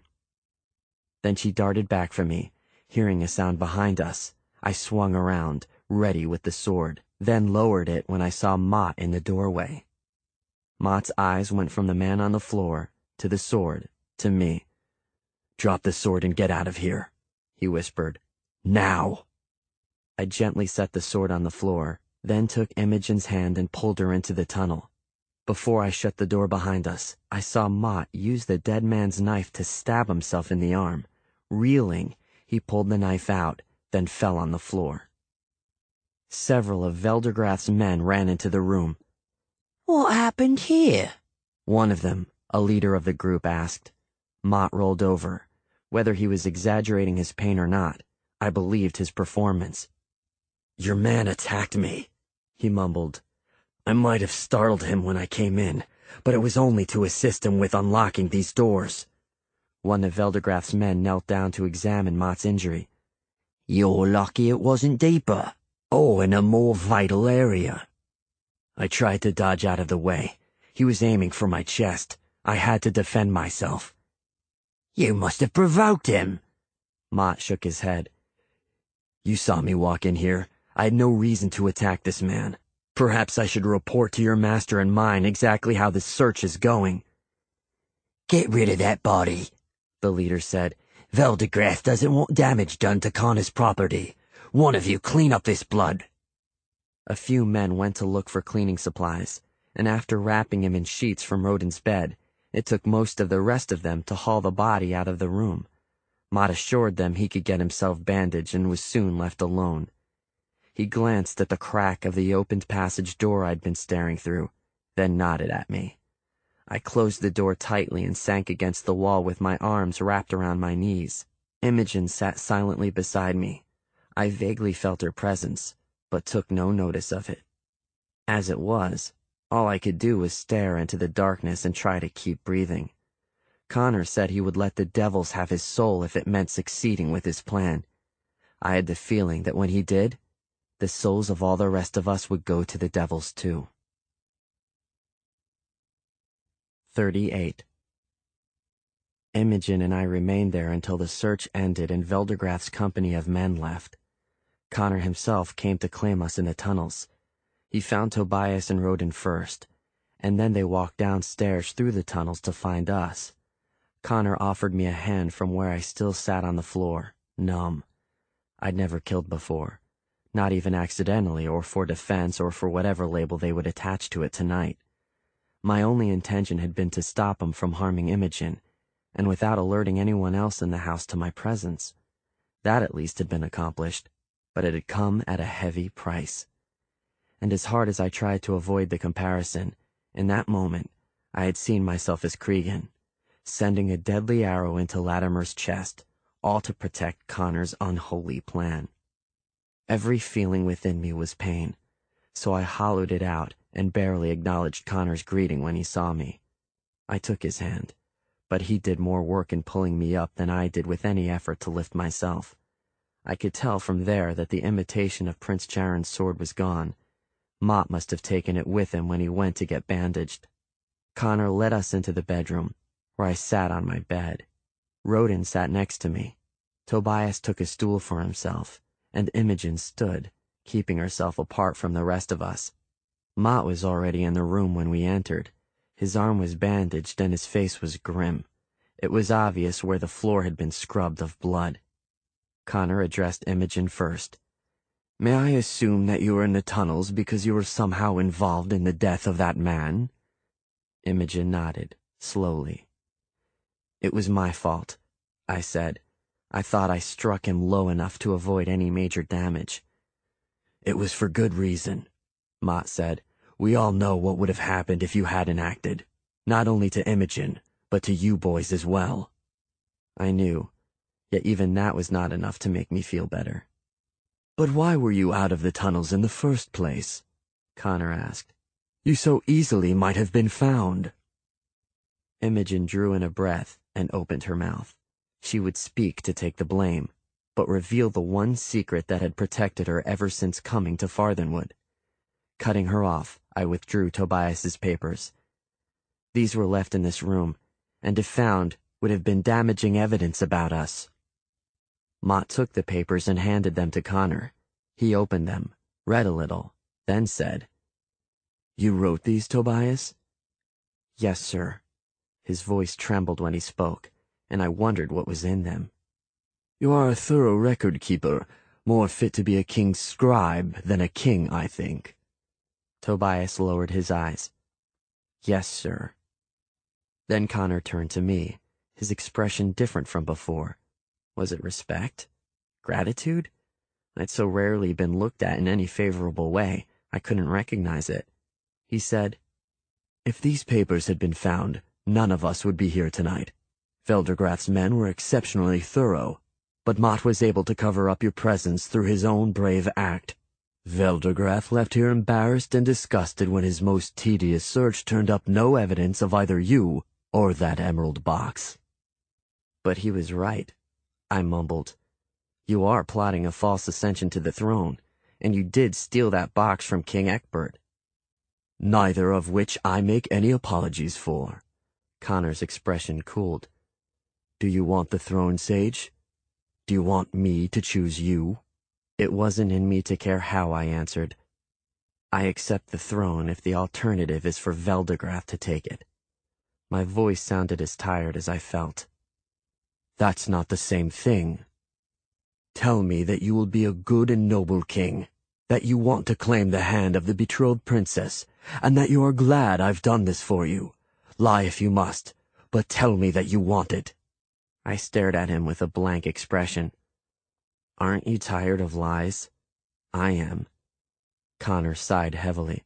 Then she darted back from me. Hearing a sound behind us, I swung around, ready with the sword, then lowered it when I saw Mott in the doorway. Mott's eyes went from the man on the floor, to the sword, to me. "Drop the sword and get out of here," he whispered. "Now!" I gently set the sword on the floor, then took Imogen's hand and pulled her into the tunnel. Before I shut the door behind us, I saw Mott use the dead man's knife to stab himself in the arm. Reeling, he pulled the knife out, then fell on the floor. Several of Veldergrath's men ran into the room. "What happened here?" One of them, a leader of the group, asked. Mott rolled over. Whether he was exaggerating his pain or not, I believed his performance. "Your man attacked me," he mumbled. "I might have startled him when I came in, but it was only to assist him with unlocking these doors." One of Veldergrath's men knelt down to examine Mott's injury. "You're lucky it wasn't deeper." "Oh, in a more vital area." I tried to dodge out of the way. He was aiming for my chest. I had to defend myself. "You must have provoked him." Mott shook his head. "You saw me walk in here. I had no reason to attack this man. Perhaps I should report to your master and mine exactly how this search is going." "Get rid of that body," the leader said. "Veldergrath doesn't want damage done to Connor's property. One of you clean up this blood." A few men went to look for cleaning supplies, and after wrapping him in sheets from Roden's bed, it took most of the rest of them to haul the body out of the room. Mott assured them he could get himself bandaged and was soon left alone. He glanced at the crack of the opened passage door I'd been staring through, then nodded at me. I closed the door tightly and sank against the wall with my arms wrapped around my knees. Imogen sat silently beside me. I vaguely felt her presence, but took no notice of it. As it was, all I could do was stare into the darkness and try to keep breathing. Connor said he would let the devils have his soul if it meant succeeding with his plan. I had the feeling that when he did, the souls of all the rest of us would go to the devils too. thirty-eight. Imogen and I remained there until the search ended and Veldergrath's company of men left. Connor himself came to claim us in the tunnels. He found Tobias and Roden first, and then they walked downstairs through the tunnels to find us. Connor offered me a hand from where I still sat on the floor, numb. I'd never killed before, not even accidentally or for defense or for whatever label they would attach to it tonight. My only intention had been to stop him from harming Imogen, and without alerting anyone else in the house to my presence. That at least had been accomplished, but it had come at a heavy price. And as hard as I tried to avoid the comparison, in that moment, I had seen myself as Cregan, sending a deadly arrow into Latimer's chest, all to protect Connor's unholy plan. Every feeling within me was pain, so I hollowed it out and barely acknowledged Connor's greeting when he saw me. I took his hand, but he did more work in pulling me up than I did with any effort to lift myself. I could tell from there that the imitation of Prince Jaren's sword was gone. Mott must have taken it with him when he went to get bandaged. Connor led us into the bedroom, where I sat on my bed. Roden sat next to me. Tobias took a stool for himself, and Imogen stood, keeping herself apart from the rest of us. Mott was already in the room when we entered. His arm was bandaged and his face was grim. It was obvious where the floor had been scrubbed of blood. Connor addressed Imogen first. May I assume that you were in the tunnels because you were somehow involved in the death of that man? Imogen nodded, slowly. It was my fault, I said. I thought I struck him low enough to avoid any major damage. It was for good reason, Mott said. We all know what would have happened if you hadn't acted. Not only to Imogen, but to you boys as well. I knew, yet even that was not enough to make me feel better. But why were you out of the tunnels in the first place? Connor asked. You so easily might have been found. Imogen drew in a breath and opened her mouth. She would speak to take the blame, but reveal the one secret that had protected her ever since coming to Farthenwood. Cutting her off, I withdrew Tobias's papers. These were left in this room, and if found, would have been damaging evidence about us. Mott took the papers and handed them to Connor. He opened them, read a little, then said, You wrote these, Tobias? Yes, sir. His voice trembled when he spoke, and I wondered what was in them. You are a thorough record keeper, more fit to be a king's scribe than a king, I think. Tobias lowered his eyes. Yes, sir. Then Connor turned to me, his expression different from before. Was it respect? Gratitude? I'd so rarely been looked at in any favorable way, I couldn't recognize it. He said, If these papers had been found, none of us would be here tonight. Veldergrath's men were exceptionally thorough, but Mott was able to cover up your presence through his own brave act. Veldergrath left here embarrassed and disgusted when his most tedious search turned up no evidence of either you or that emerald box. But he was right, I mumbled. You are plotting a false ascension to the throne, and you did steal that box from King Egbert. Neither of which I make any apologies for. Connor's expression cooled. Do you want the throne, Sage? Do you want me to choose you? It wasn't in me to care how, I answered. I accept the throne if the alternative is for Veldergrath to take it. My voice sounded as tired as I felt. That's not the same thing. Tell me that you will be a good and noble king, that you want to claim the hand of the betrothed princess, and that you are glad I've done this for you. Lie if you must, but tell me that you want it. I stared at him with a blank expression. Aren't you tired of lies? I am. Connor sighed heavily.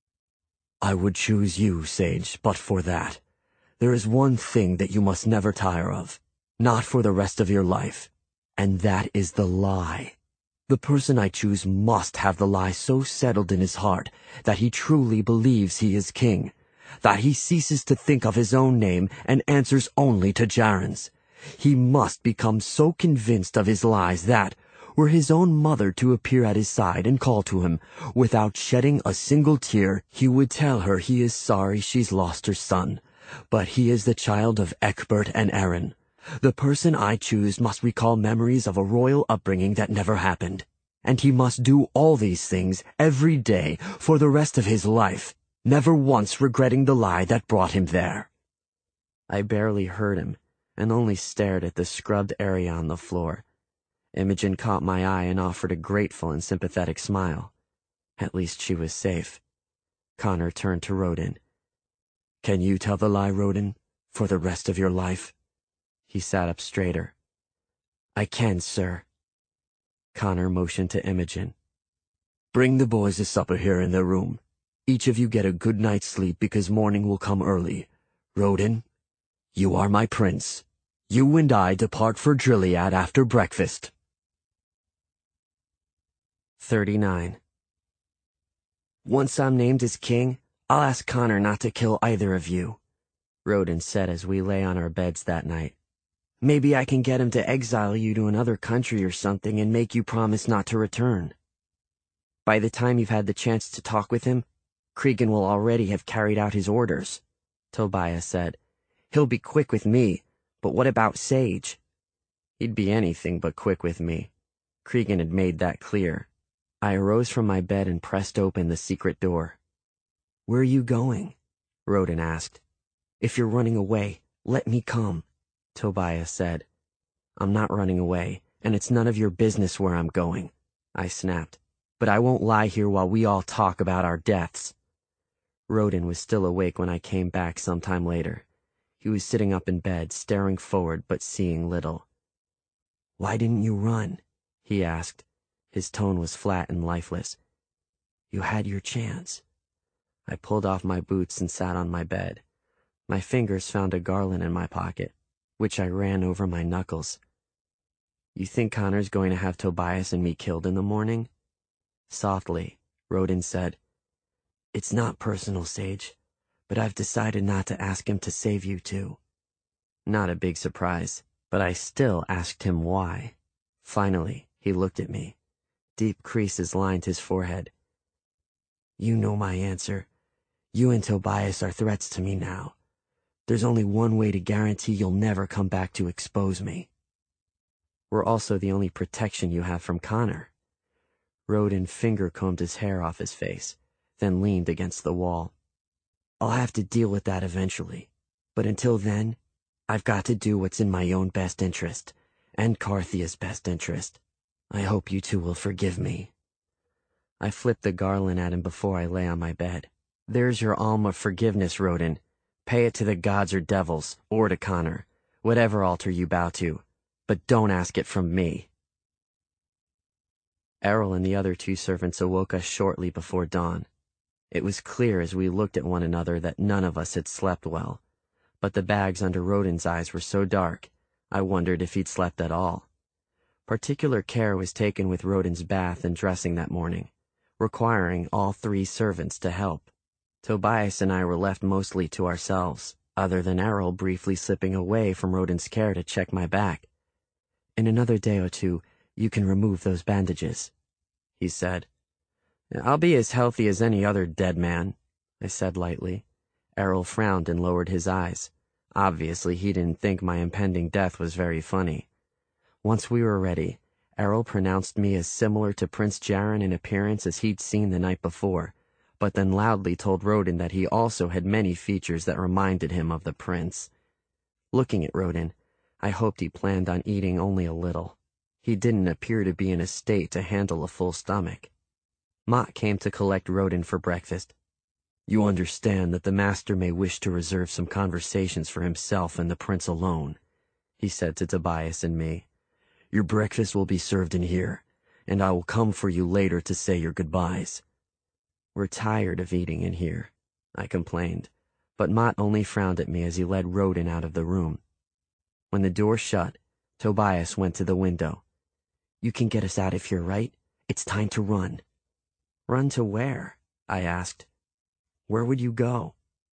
I would choose you, Sage, but for that. There is one thing that you must never tire of, not for the rest of your life, and that is the lie. The person I choose must have the lie so settled in his heart that he truly believes he is king, that he ceases to think of his own name and answers only to Jaren's. He must become so convinced of his lies that, were his own mother to appear at his side and call to him, without shedding a single tear, he would tell her he is sorry she's lost her son, but he is the child of Egbert and Erin. The person I choose must recall memories of a royal upbringing that never happened, and he must do all these things every day for the rest of his life, never once regretting the lie that brought him there. I barely heard him, and only stared at the scrubbed area on the floor. Imogen caught my eye and offered a grateful and sympathetic smile. At least she was safe. Connor turned to Roden. Can you tell the lie, Roden, for the rest of your life? He sat up straighter. I can, sir. Connor motioned to Imogen. Bring the boys a supper here in their room. Each of you get a good night's sleep because morning will come early. Roden, you are my prince. You and I depart for Drilliad after breakfast. thirty-nine. Once I'm named as king, I'll ask Connor not to kill either of you, Roden said as we lay on our beds that night. Maybe I can get him to exile you to another country or something and make you promise not to return. By the time you've had the chance to talk with him, Cregan will already have carried out his orders, Tobias said. He'll be quick with me, but what about Sage? He'd be anything but quick with me. Cregan had made that clear. I arose from my bed and pressed open the secret door. Where are you going? Roden asked. If you're running away, let me come, Tobias said. I'm not running away, and it's none of your business where I'm going," I snapped. "But I won't lie here while we all talk about our deaths." Roden was still awake when I came back sometime later. He was sitting up in bed, staring forward but seeing little. "Why didn't you run?" he asked. His tone was flat and lifeless. "You had your chance." I pulled off my boots and sat on my bed. My fingers found a garland in my pocket, which I ran over my knuckles. "You think Connor's going to have Tobias and me killed in the morning?" Softly, Roden said, "It's not personal, Sage, but I've decided not to ask him to save you too." Not a big surprise, but I still asked him why. Finally, he looked at me. Deep creases lined his forehead. "You know my answer. You and Tobias are threats to me now. There's only one way to guarantee you'll never come back to expose me." "We're also the only protection you have from Connor." Roden finger-combed his hair off his face, then leaned against the wall. "I'll have to deal with that eventually, but until then, I've got to do what's in my own best interest, and Carthia's best interest. I hope you two will forgive me." I flipped the garland at him before I lay on my bed. "There's your alm of forgiveness, Roden. Pay it to the gods or devils, or to Connor, whatever altar you bow to, but don't ask it from me." Errol and the other two servants awoke us shortly before dawn. It was clear as we looked at one another that none of us had slept well, but the bags under Roden's eyes were so dark, I wondered if he'd slept at all. Particular care was taken with Roden's bath and dressing that morning, requiring all three servants to help. Tobias and I were left mostly to ourselves, other than Errol briefly slipping away from Roden's care to check my back. "In another day or two, you can remove those bandages," he said. "I'll be as healthy as any other dead man," I said lightly. Errol frowned and lowered his eyes. Obviously, he didn't think my impending death was very funny. Once we were ready, Errol pronounced me as similar to Prince Jaren in appearance as he'd seen the night before, but then loudly told Roden that he also had many features that reminded him of the prince. Looking at Roden, I hoped he planned on eating only a little. He didn't appear to be in a state to handle a full stomach. Mott came to collect Roden for breakfast. "You understand that the master may wish to reserve some conversations for himself and the prince alone," he said to Tobias and me. "Your breakfast will be served in here, and I will come for you later to say your goodbyes." "We're tired of eating in here," I complained, but Mott only frowned at me as he led Roden out of the room. When the door shut, Tobias went to the window. "You can get us out of here, right? It's time to run." "Run to where?" I asked. "Where would you go?"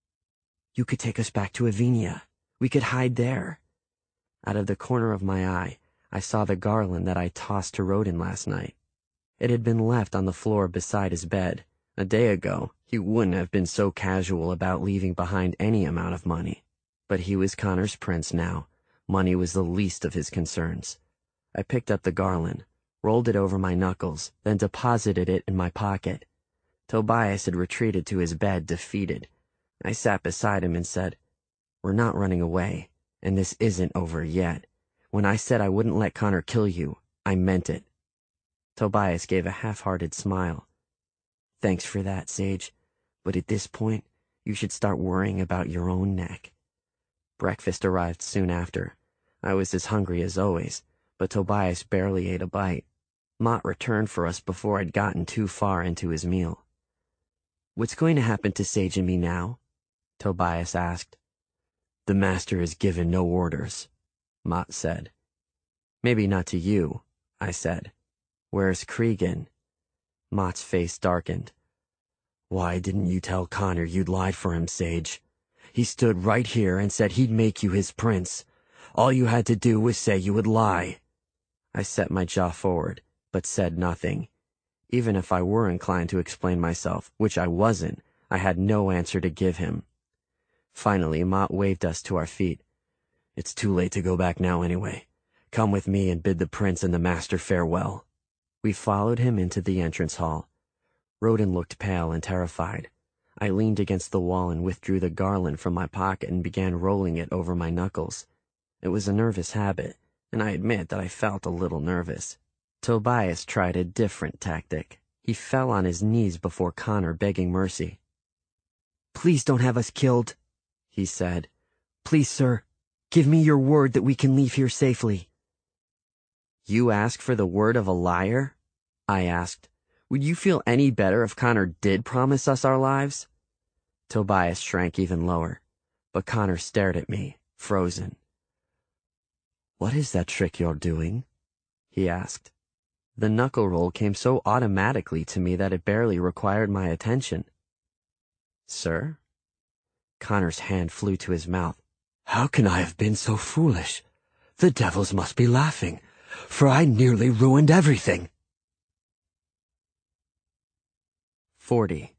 "You could take us back to Avinia. We could hide there." Out of the corner of my eye, I saw the garland that I tossed to Roden last night. It had been left on the floor beside his bed. A day ago, he wouldn't have been so casual about leaving behind any amount of money. But he was Connor's prince now. Money was the least of his concerns. I picked up the garland, rolled it over my knuckles, then deposited it in my pocket. Tobias had retreated to his bed, defeated. I sat beside him and said, "We're not running away, and this isn't over yet. When I said I wouldn't let Connor kill you, I meant it." Tobias gave a half-hearted smile. "Thanks for that, Sage, but at this point, you should start worrying about your own neck." Breakfast arrived soon after. I was as hungry as always, but Tobias barely ate a bite. Mott returned for us before I'd gotten too far into his meal. "What's going to happen to Sage and me now?" Tobias asked. "The master has given no orders," Mott said. "Maybe not to you," I said. "Where's Cregan?" Mott's face darkened. "Why didn't you tell Connor you'd lied for him, Sage? He stood right here and said he'd make you his prince. All you had to do was say you would lie." I set my jaw forward, but said nothing. Even if I were inclined to explain myself, which I wasn't, I had no answer to give him. Finally, Mott waved us to our feet. "It's too late to go back now anyway. Come with me and bid the prince and the master farewell." We followed him into the entrance hall. Roden looked pale and terrified. I leaned against the wall and withdrew the garland from my pocket and began rolling it over my knuckles. It was a nervous habit, and I admit that I felt a little nervous. Tobias tried a different tactic. He fell on his knees before Connor, begging mercy. "Please don't have us killed," he said. "Please, sir, give me your word that we can leave here safely." "You ask for the word of a liar?" I asked. "Would you feel any better if Connor did promise us our lives?" Tobias shrank even lower, but Connor stared at me, frozen. "What is that trick you're doing?" he asked. The knuckle roll came so automatically to me that it barely required my attention. "Sir?" Connor's hand flew to his mouth. "How can I have been so foolish? The devils must be laughing, for I nearly ruined everything." Forty.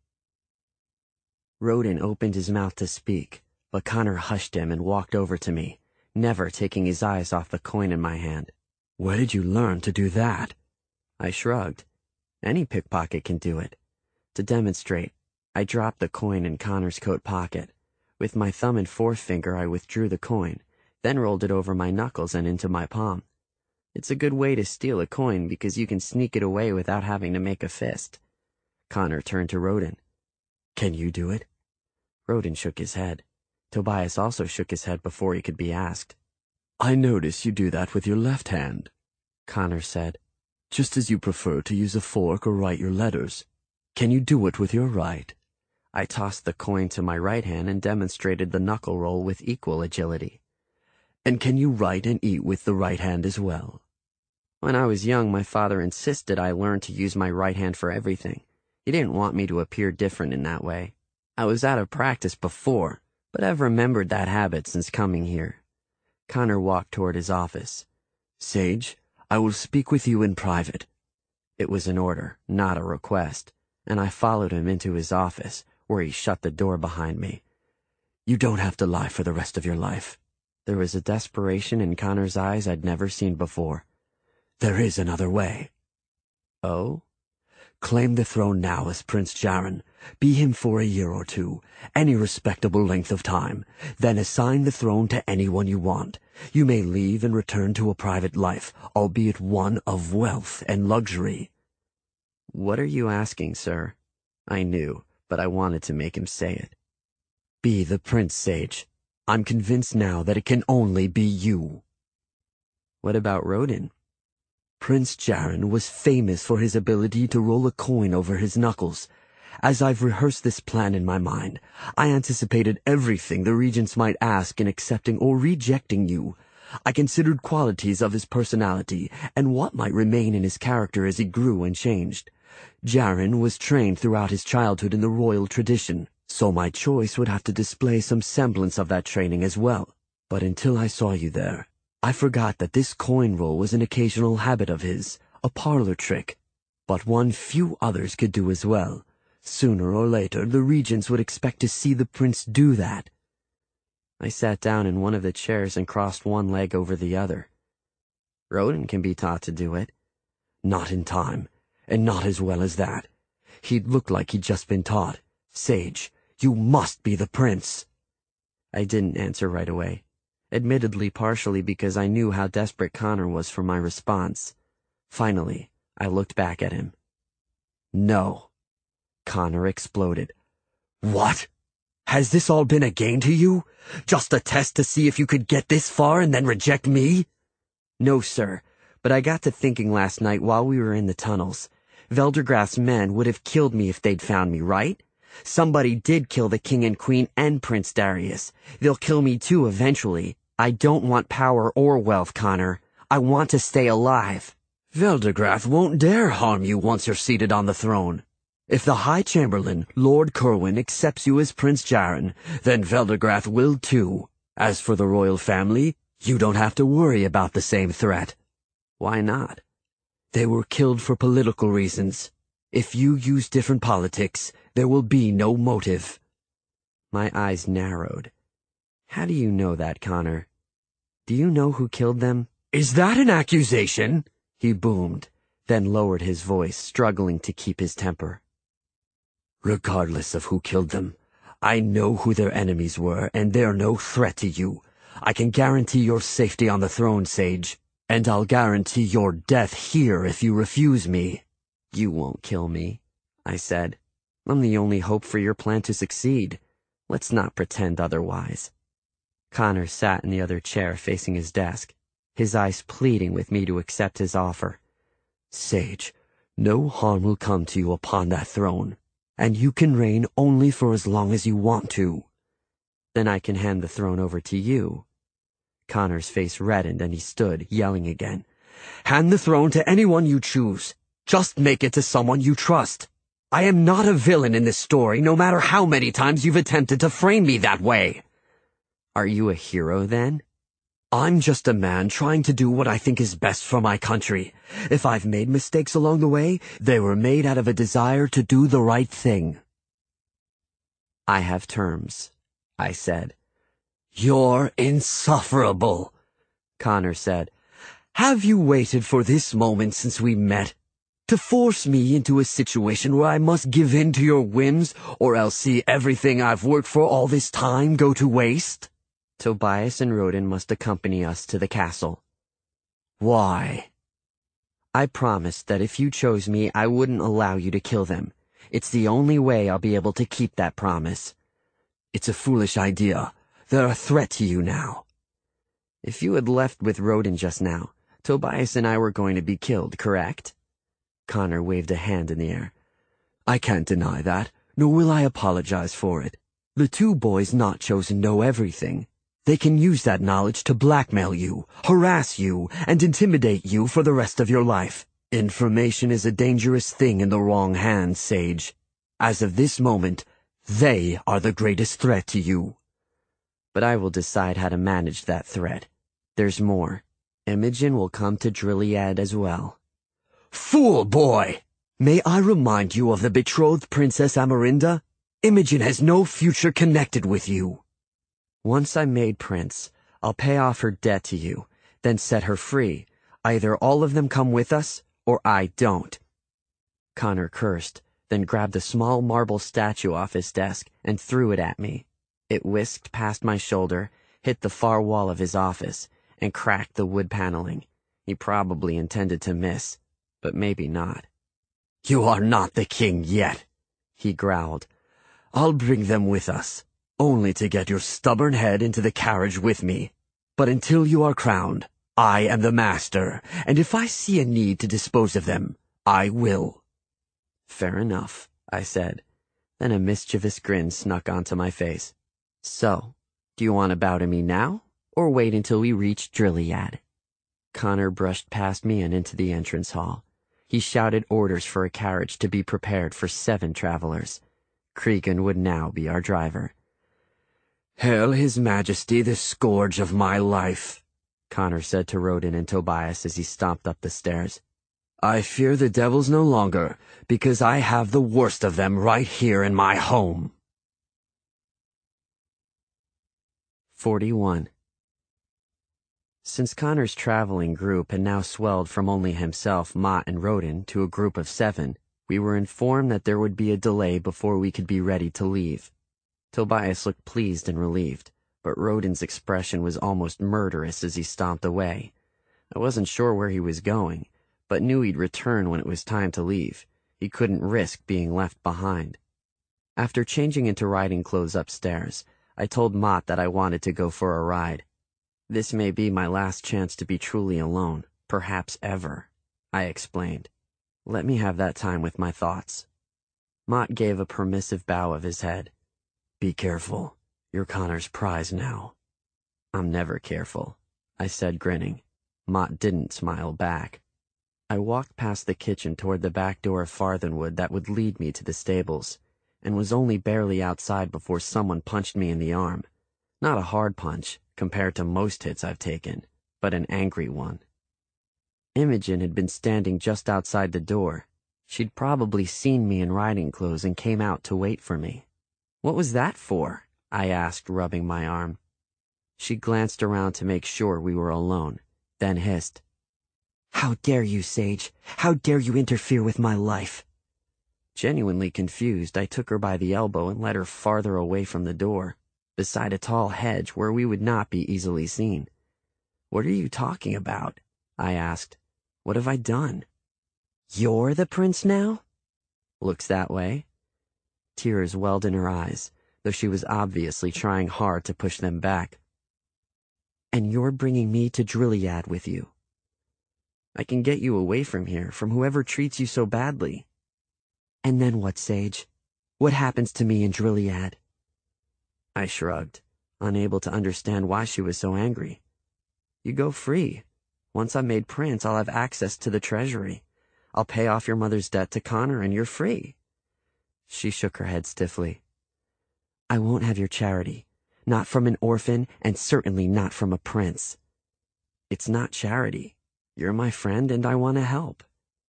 Rodin opened his mouth to speak, but Connor hushed him and walked over to me, never taking his eyes off the coin in my hand. "Where did you learn to do that?" I shrugged. Any pickpocket can do it. To demonstrate, I dropped the coin in Connor's coat pocket. With my thumb and forefinger, I withdrew the coin, then rolled it over my knuckles and into my palm. It's a good way to steal a coin because you can sneak it away without having to make a fist. Connor turned to Rodin. "Can you do it?" Rodin shook his head. Tobias also shook his head before he could be asked. "I notice you do that with your left hand," Connor said. "just as you prefer to use a fork or write your letters. Can you do it with your right?" I tossed the coin to my right hand and demonstrated the knuckle roll with equal agility. "And can you write and eat with the right hand as well?" When I was young, my father insisted I learn to use my right hand for everything. He didn't want me to appear different in that way. I was out of practice before, but I've remembered that habit since coming here. Connor walked toward his office. "Sage, I will speak with you in private." It was an order, not a request, and I followed him into his office, where he shut the door behind me. "You don't have to lie for the rest of your life." There was a desperation in Connor's eyes I'd never seen before. "There is another way." "Oh?" "Claim the throne now as Prince Jaren. Be him for a year or two, any respectable length of time. Then assign the throne to anyone you want. You may leave and return to a private life, albeit one of wealth and luxury." "What are you asking, sir?" I knew, but I wanted to make him say it. "Be the prince, Sage. I'm convinced now that it can only be you." "What about Rodin?" "Prince Jaren was famous for his ability to roll a coin over his knuckles. As I've rehearsed this plan in my mind, I anticipated everything the regents might ask in accepting or rejecting you. I considered qualities of his personality and what might remain in his character as he grew and changed. Jaren was trained throughout his childhood in the royal tradition, so my choice would have to display some semblance of that training as well. But until I saw you there, I forgot that this coin roll was an occasional habit of his, a parlor trick, but one few others could do as well. Sooner or later, the regents would expect to see the prince do that." I sat down in one of the chairs and crossed one leg over the other. "Rodin can be taught to do it." "Not in time, and not as well as that. He'd look like he'd just been taught. Sage, you must be the prince." I didn't answer right away, admittedly partially because I knew how desperate Connor was for my response. Finally, I looked back at him. "No," Connor exploded. "What? Has this all been a game to you? Just a test to see if you could get this far and then reject me?" "No, sir, but I got to thinking last night while we were in the tunnels. Veldergrath's men would have killed me if they'd found me, right? Somebody did kill the king and queen and Prince Darius. They'll kill me too eventually. I don't want power or wealth, Connor. I want to stay alive." "Veldergrath won't dare harm you once you're seated on the throne. If the High Chamberlain, Lord Kerwin, accepts you as Prince Jaren, then Veldergrath will too. As for the royal family, you don't have to worry about the same threat." "Why not?" "They were killed for political reasons. If you use different politics, there will be no motive." My eyes narrowed. "How do you know that, Connor? Do you know who killed them?" "Is that an accusation?" he boomed, then lowered his voice, struggling to keep his temper. "Regardless of who killed them, I know who their enemies were, and they're no threat to you. I can guarantee your safety on the throne, Sage." And I'll guarantee your death here if you refuse me. You won't kill me, I said. I'm the only hope for your plan to succeed. Let's not pretend otherwise. Connor sat in the other chair facing his desk, his eyes pleading with me to accept his offer. Sage, no harm will come to you upon that throne, and you can reign only for as long as you want to. Then I can hand the throne over to you. Connor's face reddened and he stood, yelling again. Hand the throne to anyone you choose. Just make it to someone you trust. I am not a villain in this story, no matter how many times you've attempted to frame me that way. Are you a hero, then? I'm just a man trying to do what I think is best for my country. If I've made mistakes along the way, they were made out of a desire to do the right thing. I have terms, I said. You're insufferable, Connor said. Have you waited for this moment since we met? To force me into a situation where I must give in to your whims, or else see everything I've worked for all this time go to waste? Tobias and Roden must accompany us to the castle. Why? I promised that if you chose me, I wouldn't allow you to kill them. It's the only way I'll be able to keep that promise. It's a foolish idea. They're a threat to you now. If you had left with Roden just now, Tobias and I were going to be killed, correct? Connor waved a hand in the air. I can't deny that, nor will I apologize for it. The two boys not chosen know everything. They can use that knowledge to blackmail you, harass you, and intimidate you for the rest of your life. Information is a dangerous thing in the wrong hands, Sage. As of this moment, they are the greatest threat to you. But I will decide how to manage that threat. There's more. Imogen will come to Drilliad as well. Fool boy! May I remind you of the betrothed Princess Amarinda? Imogen has no future connected with you. Once I'm made prince, I'll pay off her debt to you, then set her free. Either all of them come with us, or I don't. Connor cursed, then grabbed a small marble statue off his desk and threw it at me. It whisked past my shoulder, hit the far wall of his office, and cracked the wood paneling. He probably intended to miss, but maybe not. You are not the king yet, he growled. I'll bring them with us, only to get your stubborn head into the carriage with me. But until you are crowned, I am the master, and if I see a need to dispose of them, I will. Fair enough, I said. Then a mischievous grin snuck onto my face. So, do you want to bow to me now, or wait until we reach Drilliad? Connor brushed past me and into the entrance hall. He shouted orders for a carriage to be prepared for seven travelers. Cregan would now be our driver. Hail His Majesty, the scourge of my life, Connor said to Roden and Tobias as he stomped up the stairs. I fear the devils no longer, because I have the worst of them right here in my home. forty-one. Since Connor's traveling group had now swelled from only himself, Mott, and Roden to a group of seven, we were informed that there would be a delay before we could be ready to leave. Tobias looked pleased and relieved, but Roden's expression was almost murderous as he stomped away. I wasn't sure where he was going, but knew he'd return when it was time to leave. He couldn't risk being left behind. After changing into riding clothes upstairs, I told Mott that I wanted to go for a ride. This may be my last chance to be truly alone, perhaps ever, I explained. Let me have that time with my thoughts. Mott gave a permissive bow of his head. Be careful. You're Connor's prize now. I'm never careful, I said, grinning. Mott didn't smile back. I walked past the kitchen toward the back door of Farthenwood that would lead me to the stables, and was only barely outside before someone punched me in the arm. Not a hard punch, compared to most hits I've taken, but an angry one. Imogen had been standing just outside the door. She'd probably seen me in riding clothes and came out to wait for me. What was that for? I asked, rubbing my arm. She glanced around to make sure we were alone, then hissed, "How dare you, Sage? How dare you interfere with my life?" Genuinely confused, I took her by the elbow and led her farther away from the door, beside a tall hedge where we would not be easily seen. "What are you talking about?" I asked. What have I done? You're the prince now? Looks that way. Tears welled in her eyes, though she was obviously trying hard to push them back. And you're bringing me to Drilliad with you. I can get you away from here, from whoever treats you so badly. And then what, Sage? What happens to me in Drilliad? I shrugged, unable to understand why she was so angry. You go free. Once I'm made prince, I'll have access to the treasury. I'll pay off your mother's debt to Connor and you're free. She shook her head stiffly. I won't have your charity. Not from an orphan, and certainly not from a prince. It's not charity. You're my friend and I want to help.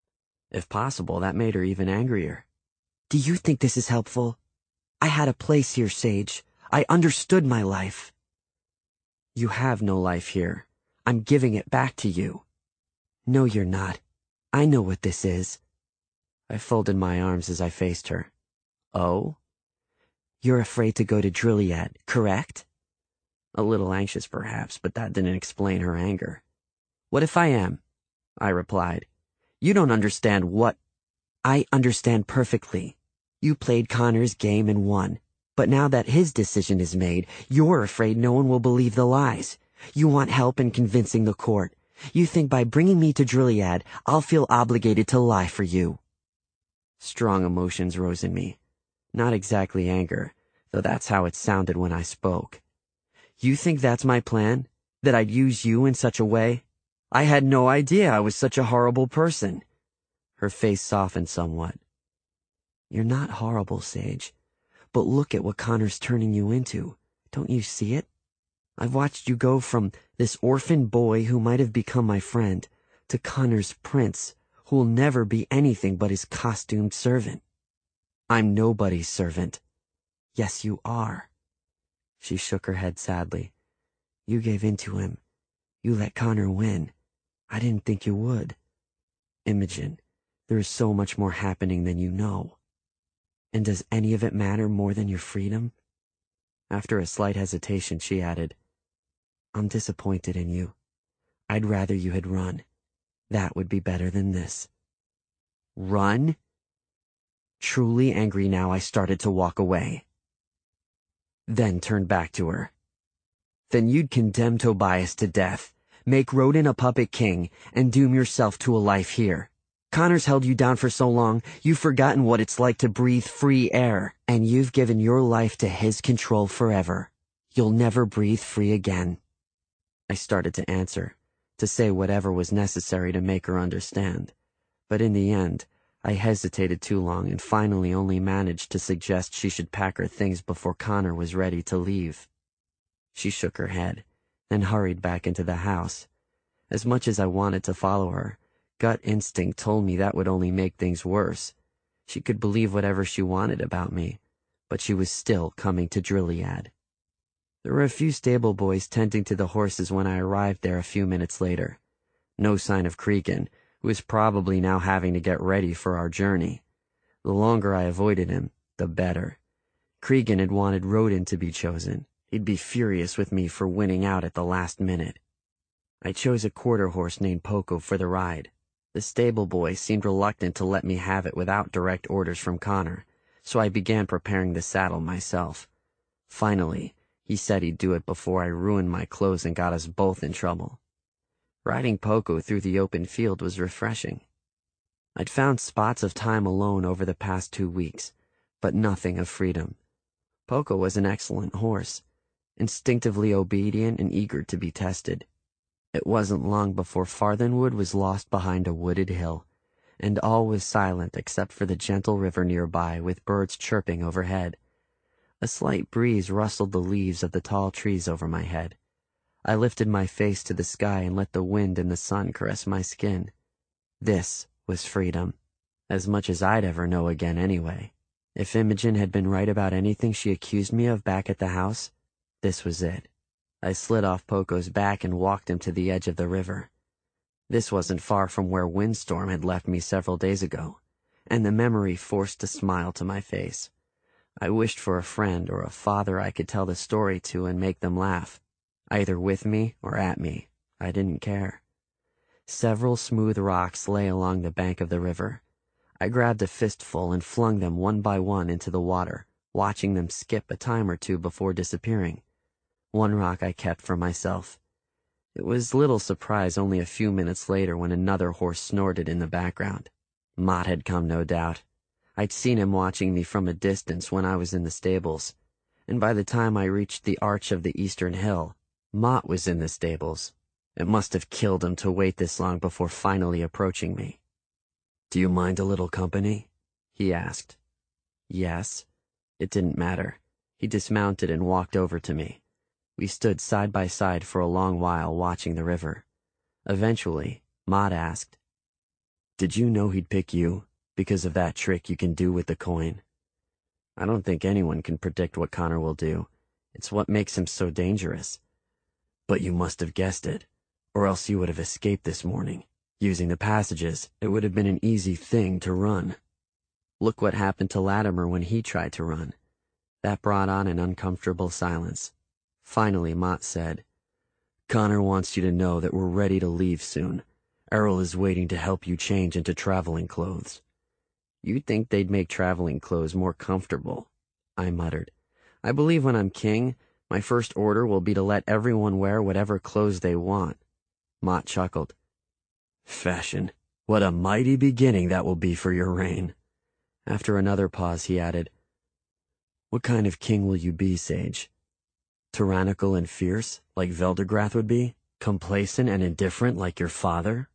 If possible, that made her even angrier. Do you think this is helpful? I had a place here, Sage. I understood my life. You have no life here. I'm giving it back to you. No, you're not. I know what this is. I folded my arms as I faced her. Oh? You're afraid to go to Drilliad, correct? A little anxious, perhaps, but that didn't explain her anger. What if I am? I replied. You don't understand what... I understand perfectly. You played Connor's game and won. But now that his decision is made, you're afraid no one will believe the lies. You want help in convincing the court. You think by bringing me to Drilliad, I'll feel obligated to lie for you. Strong emotions rose in me. Not exactly anger, though that's how it sounded when I spoke. You think that's my plan? That I'd use you in such a way? I had no idea I was such a horrible person. Her face softened somewhat. You're not horrible, Sage. But look at what Connor's turning you into. Don't you see it? I've watched you go from this orphan boy who might have become my friend to Connor's prince, who'll never be anything but his costumed servant. I'm nobody's servant. Yes, you are. She shook her head sadly. You gave in to him. You let Connor win. I didn't think you would. Imogen, there is so much more happening than you know. And does any of it matter more than your freedom? After a slight hesitation, she added, I'm disappointed in you. I'd rather you had run. That would be better than this. Run? Truly angry now, I started to walk away. Then turned back to her. Then you'd condemn Tobias to death, make Roden a puppet king, and doom yourself to a life here. Connor's held you down for so long, you've forgotten what it's like to breathe free air, and you've given your life to his control forever. You'll never breathe free again. I started to answer, to say whatever was necessary to make her understand. But in the end, I hesitated too long and finally only managed to suggest she should pack her things before Connor was ready to leave. She shook her head, then hurried back into the house. As much as I wanted to follow her, gut instinct told me that would only make things worse. She could believe whatever she wanted about me, but she was still coming to Drilliad. There were a few stable boys tending to the horses when I arrived there a few minutes later. No sign of Cregan, who was probably now having to get ready for our journey. The longer I avoided him, the better. Cregan had wanted Roden to be chosen. He'd be furious with me for winning out at the last minute. I chose a quarter horse named Poco for the ride. The stable boy seemed reluctant to let me have it without direct orders from Connor, so I began preparing the saddle myself. Finally, he said he'd do it before I ruined my clothes and got us both in trouble. Riding Poco through the open field was refreshing. I'd found spots of time alone over the past two weeks, but nothing of freedom. Poco was an excellent horse, instinctively obedient and eager to be tested. It wasn't long before Farthenwood was lost behind a wooded hill, and all was silent except for the gentle river nearby with birds chirping overhead. A slight breeze rustled the leaves of the tall trees over my head. I lifted my face to the sky and let the wind and the sun caress my skin. This was freedom, as much as I'd ever know again anyway. If Imogen had been right about anything she accused me of back at the house, this was it. I slid off Poco's back and walked him to the edge of the river. This wasn't far from where Windstorm had left me several days ago, and the memory forced a smile to my face. I wished for a friend or a father I could tell the story to and make them laugh. Either with me or at me, I didn't care. Several smooth rocks lay along the bank of the river. I grabbed a fistful and flung them one by one into the water, watching them skip a time or two before disappearing. One rock I kept for myself. It was little surprise only a few minutes later when another horse snorted in the background. Mott had come, no doubt. I'd seen him watching me from a distance when I was in the stables, and by the time I reached the arch of the eastern hill, Mott was in the stables. It must have killed him to wait this long before finally approaching me. "Do you mind a little company?" he asked. Yes. It didn't matter. He dismounted and walked over to me. We stood side by side for a long while watching the river. Eventually, Mott asked, "Did you know he'd pick you because of that trick you can do with the coin?" I don't think anyone can predict what Connor will do. It's what makes him so dangerous. "But you must have guessed it, or else you would have escaped this morning. Using the passages, it would have been an easy thing to run." Look what happened to Latimer when he tried to run. That brought on an uncomfortable silence. Finally, Mott said, "Connor wants you to know that we're ready to leave soon. Errol is waiting to help you change into traveling clothes." "You'd think they'd make traveling clothes more comfortable," I muttered. "I believe when I'm king, my first order will be to let everyone wear whatever clothes they want." Mott chuckled. "Fashion. What a mighty beginning that will be for your reign." After another pause, he added, "What kind of king will you be, Sage? Tyrannical and fierce, like Veldegrath would be? Complacent and indifferent, like your father?"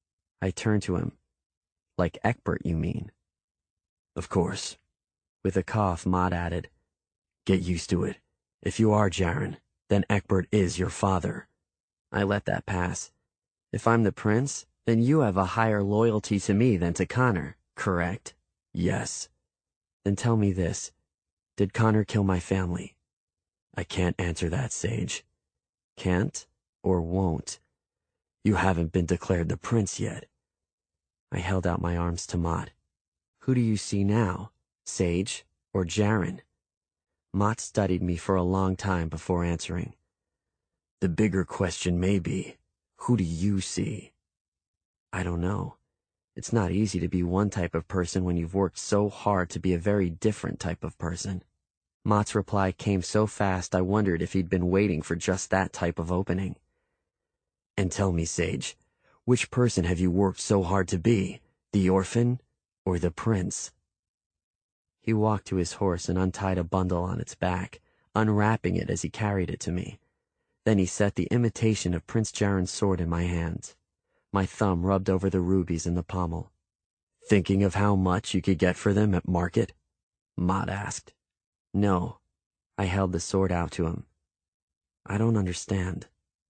I turned to him. "Like Egbert, you mean?" "Of course." With a cough, Mott added, "Get used to it. If you are Jaren, then Egbert is your father." I let that pass. "If I'm the prince, then you have a higher loyalty to me than to Connor, correct?" "Yes." "Then tell me this. Did Connor kill my family?" "I can't answer that, Sage." "Can't or won't?" "You haven't been declared the prince yet." I held out my arms to Mott. "Who do you see now, Sage or Jaren?" Mott studied me for a long time before answering. "The bigger question may be, who do you see?" "I don't know. It's not easy to be one type of person when you've worked so hard to be a very different type of person." Mott's reply came so fast I wondered if he'd been waiting for just that type of opening. "And tell me, Sage, which person have you worked so hard to be, the orphan or the prince?" He walked to his horse and untied a bundle on its back, unwrapping it as he carried it to me. Then he set the imitation of Prince Jaren's sword in my hands. My thumb rubbed over the rubies in the pommel. "Thinking of how much you could get for them at market?" Mott asked. "No." I held the sword out to him. "I don't understand."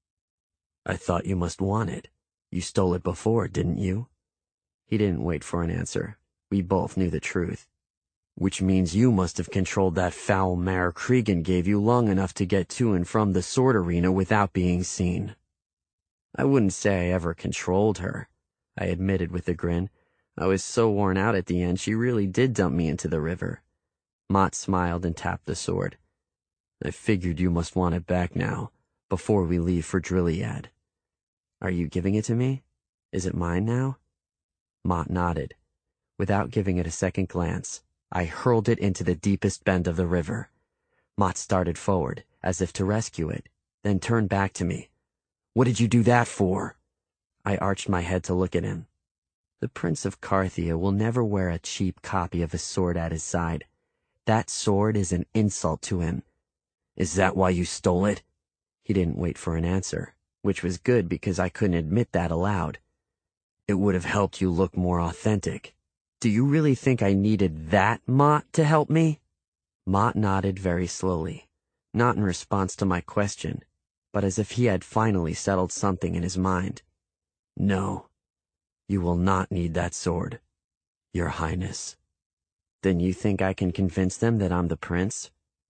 "I thought you must want it. You stole it before, didn't you?" He didn't wait for an answer. We both knew the truth. "Which means you must have controlled that foul mare Cregan gave you long enough to get to and from the sword arena without being seen." "I wouldn't say I ever controlled her," I admitted with a grin. "I was so worn out at the end, she really did dump me into the river." Mott smiled and tapped the sword. "I figured you must want it back now, before we leave for Drilliad." "Are you giving it to me? Is it mine now?" Mott nodded. Without giving it a second glance, I hurled it into the deepest bend of the river. Mott started forward, as if to rescue it, then turned back to me. "What did you do that for?" I arched my head to look at him. The Prince of Carthia will never wear a cheap copy of a sword at his side. That sword is an insult to him. "Is that why you stole it?" He didn't wait for an answer, which was good because I couldn't admit that aloud. "It would have helped you look more authentic." "Do you really think I needed that, Mott, to help me?" Mott nodded very slowly, not in response to my question, but as if he had finally settled something in his mind. "No, you will not need that sword, Your Highness." "Then you think I can convince them that I'm the prince?"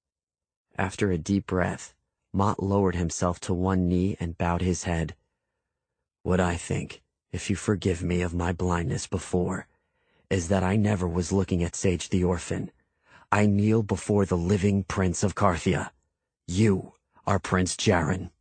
After a deep breath, Mott lowered himself to one knee and bowed his head. "What I think, if you forgive me of my blindness before, is that I never was looking at Sage the Orphan. I kneel before the living Prince of Carthia. You are Prince Jaren."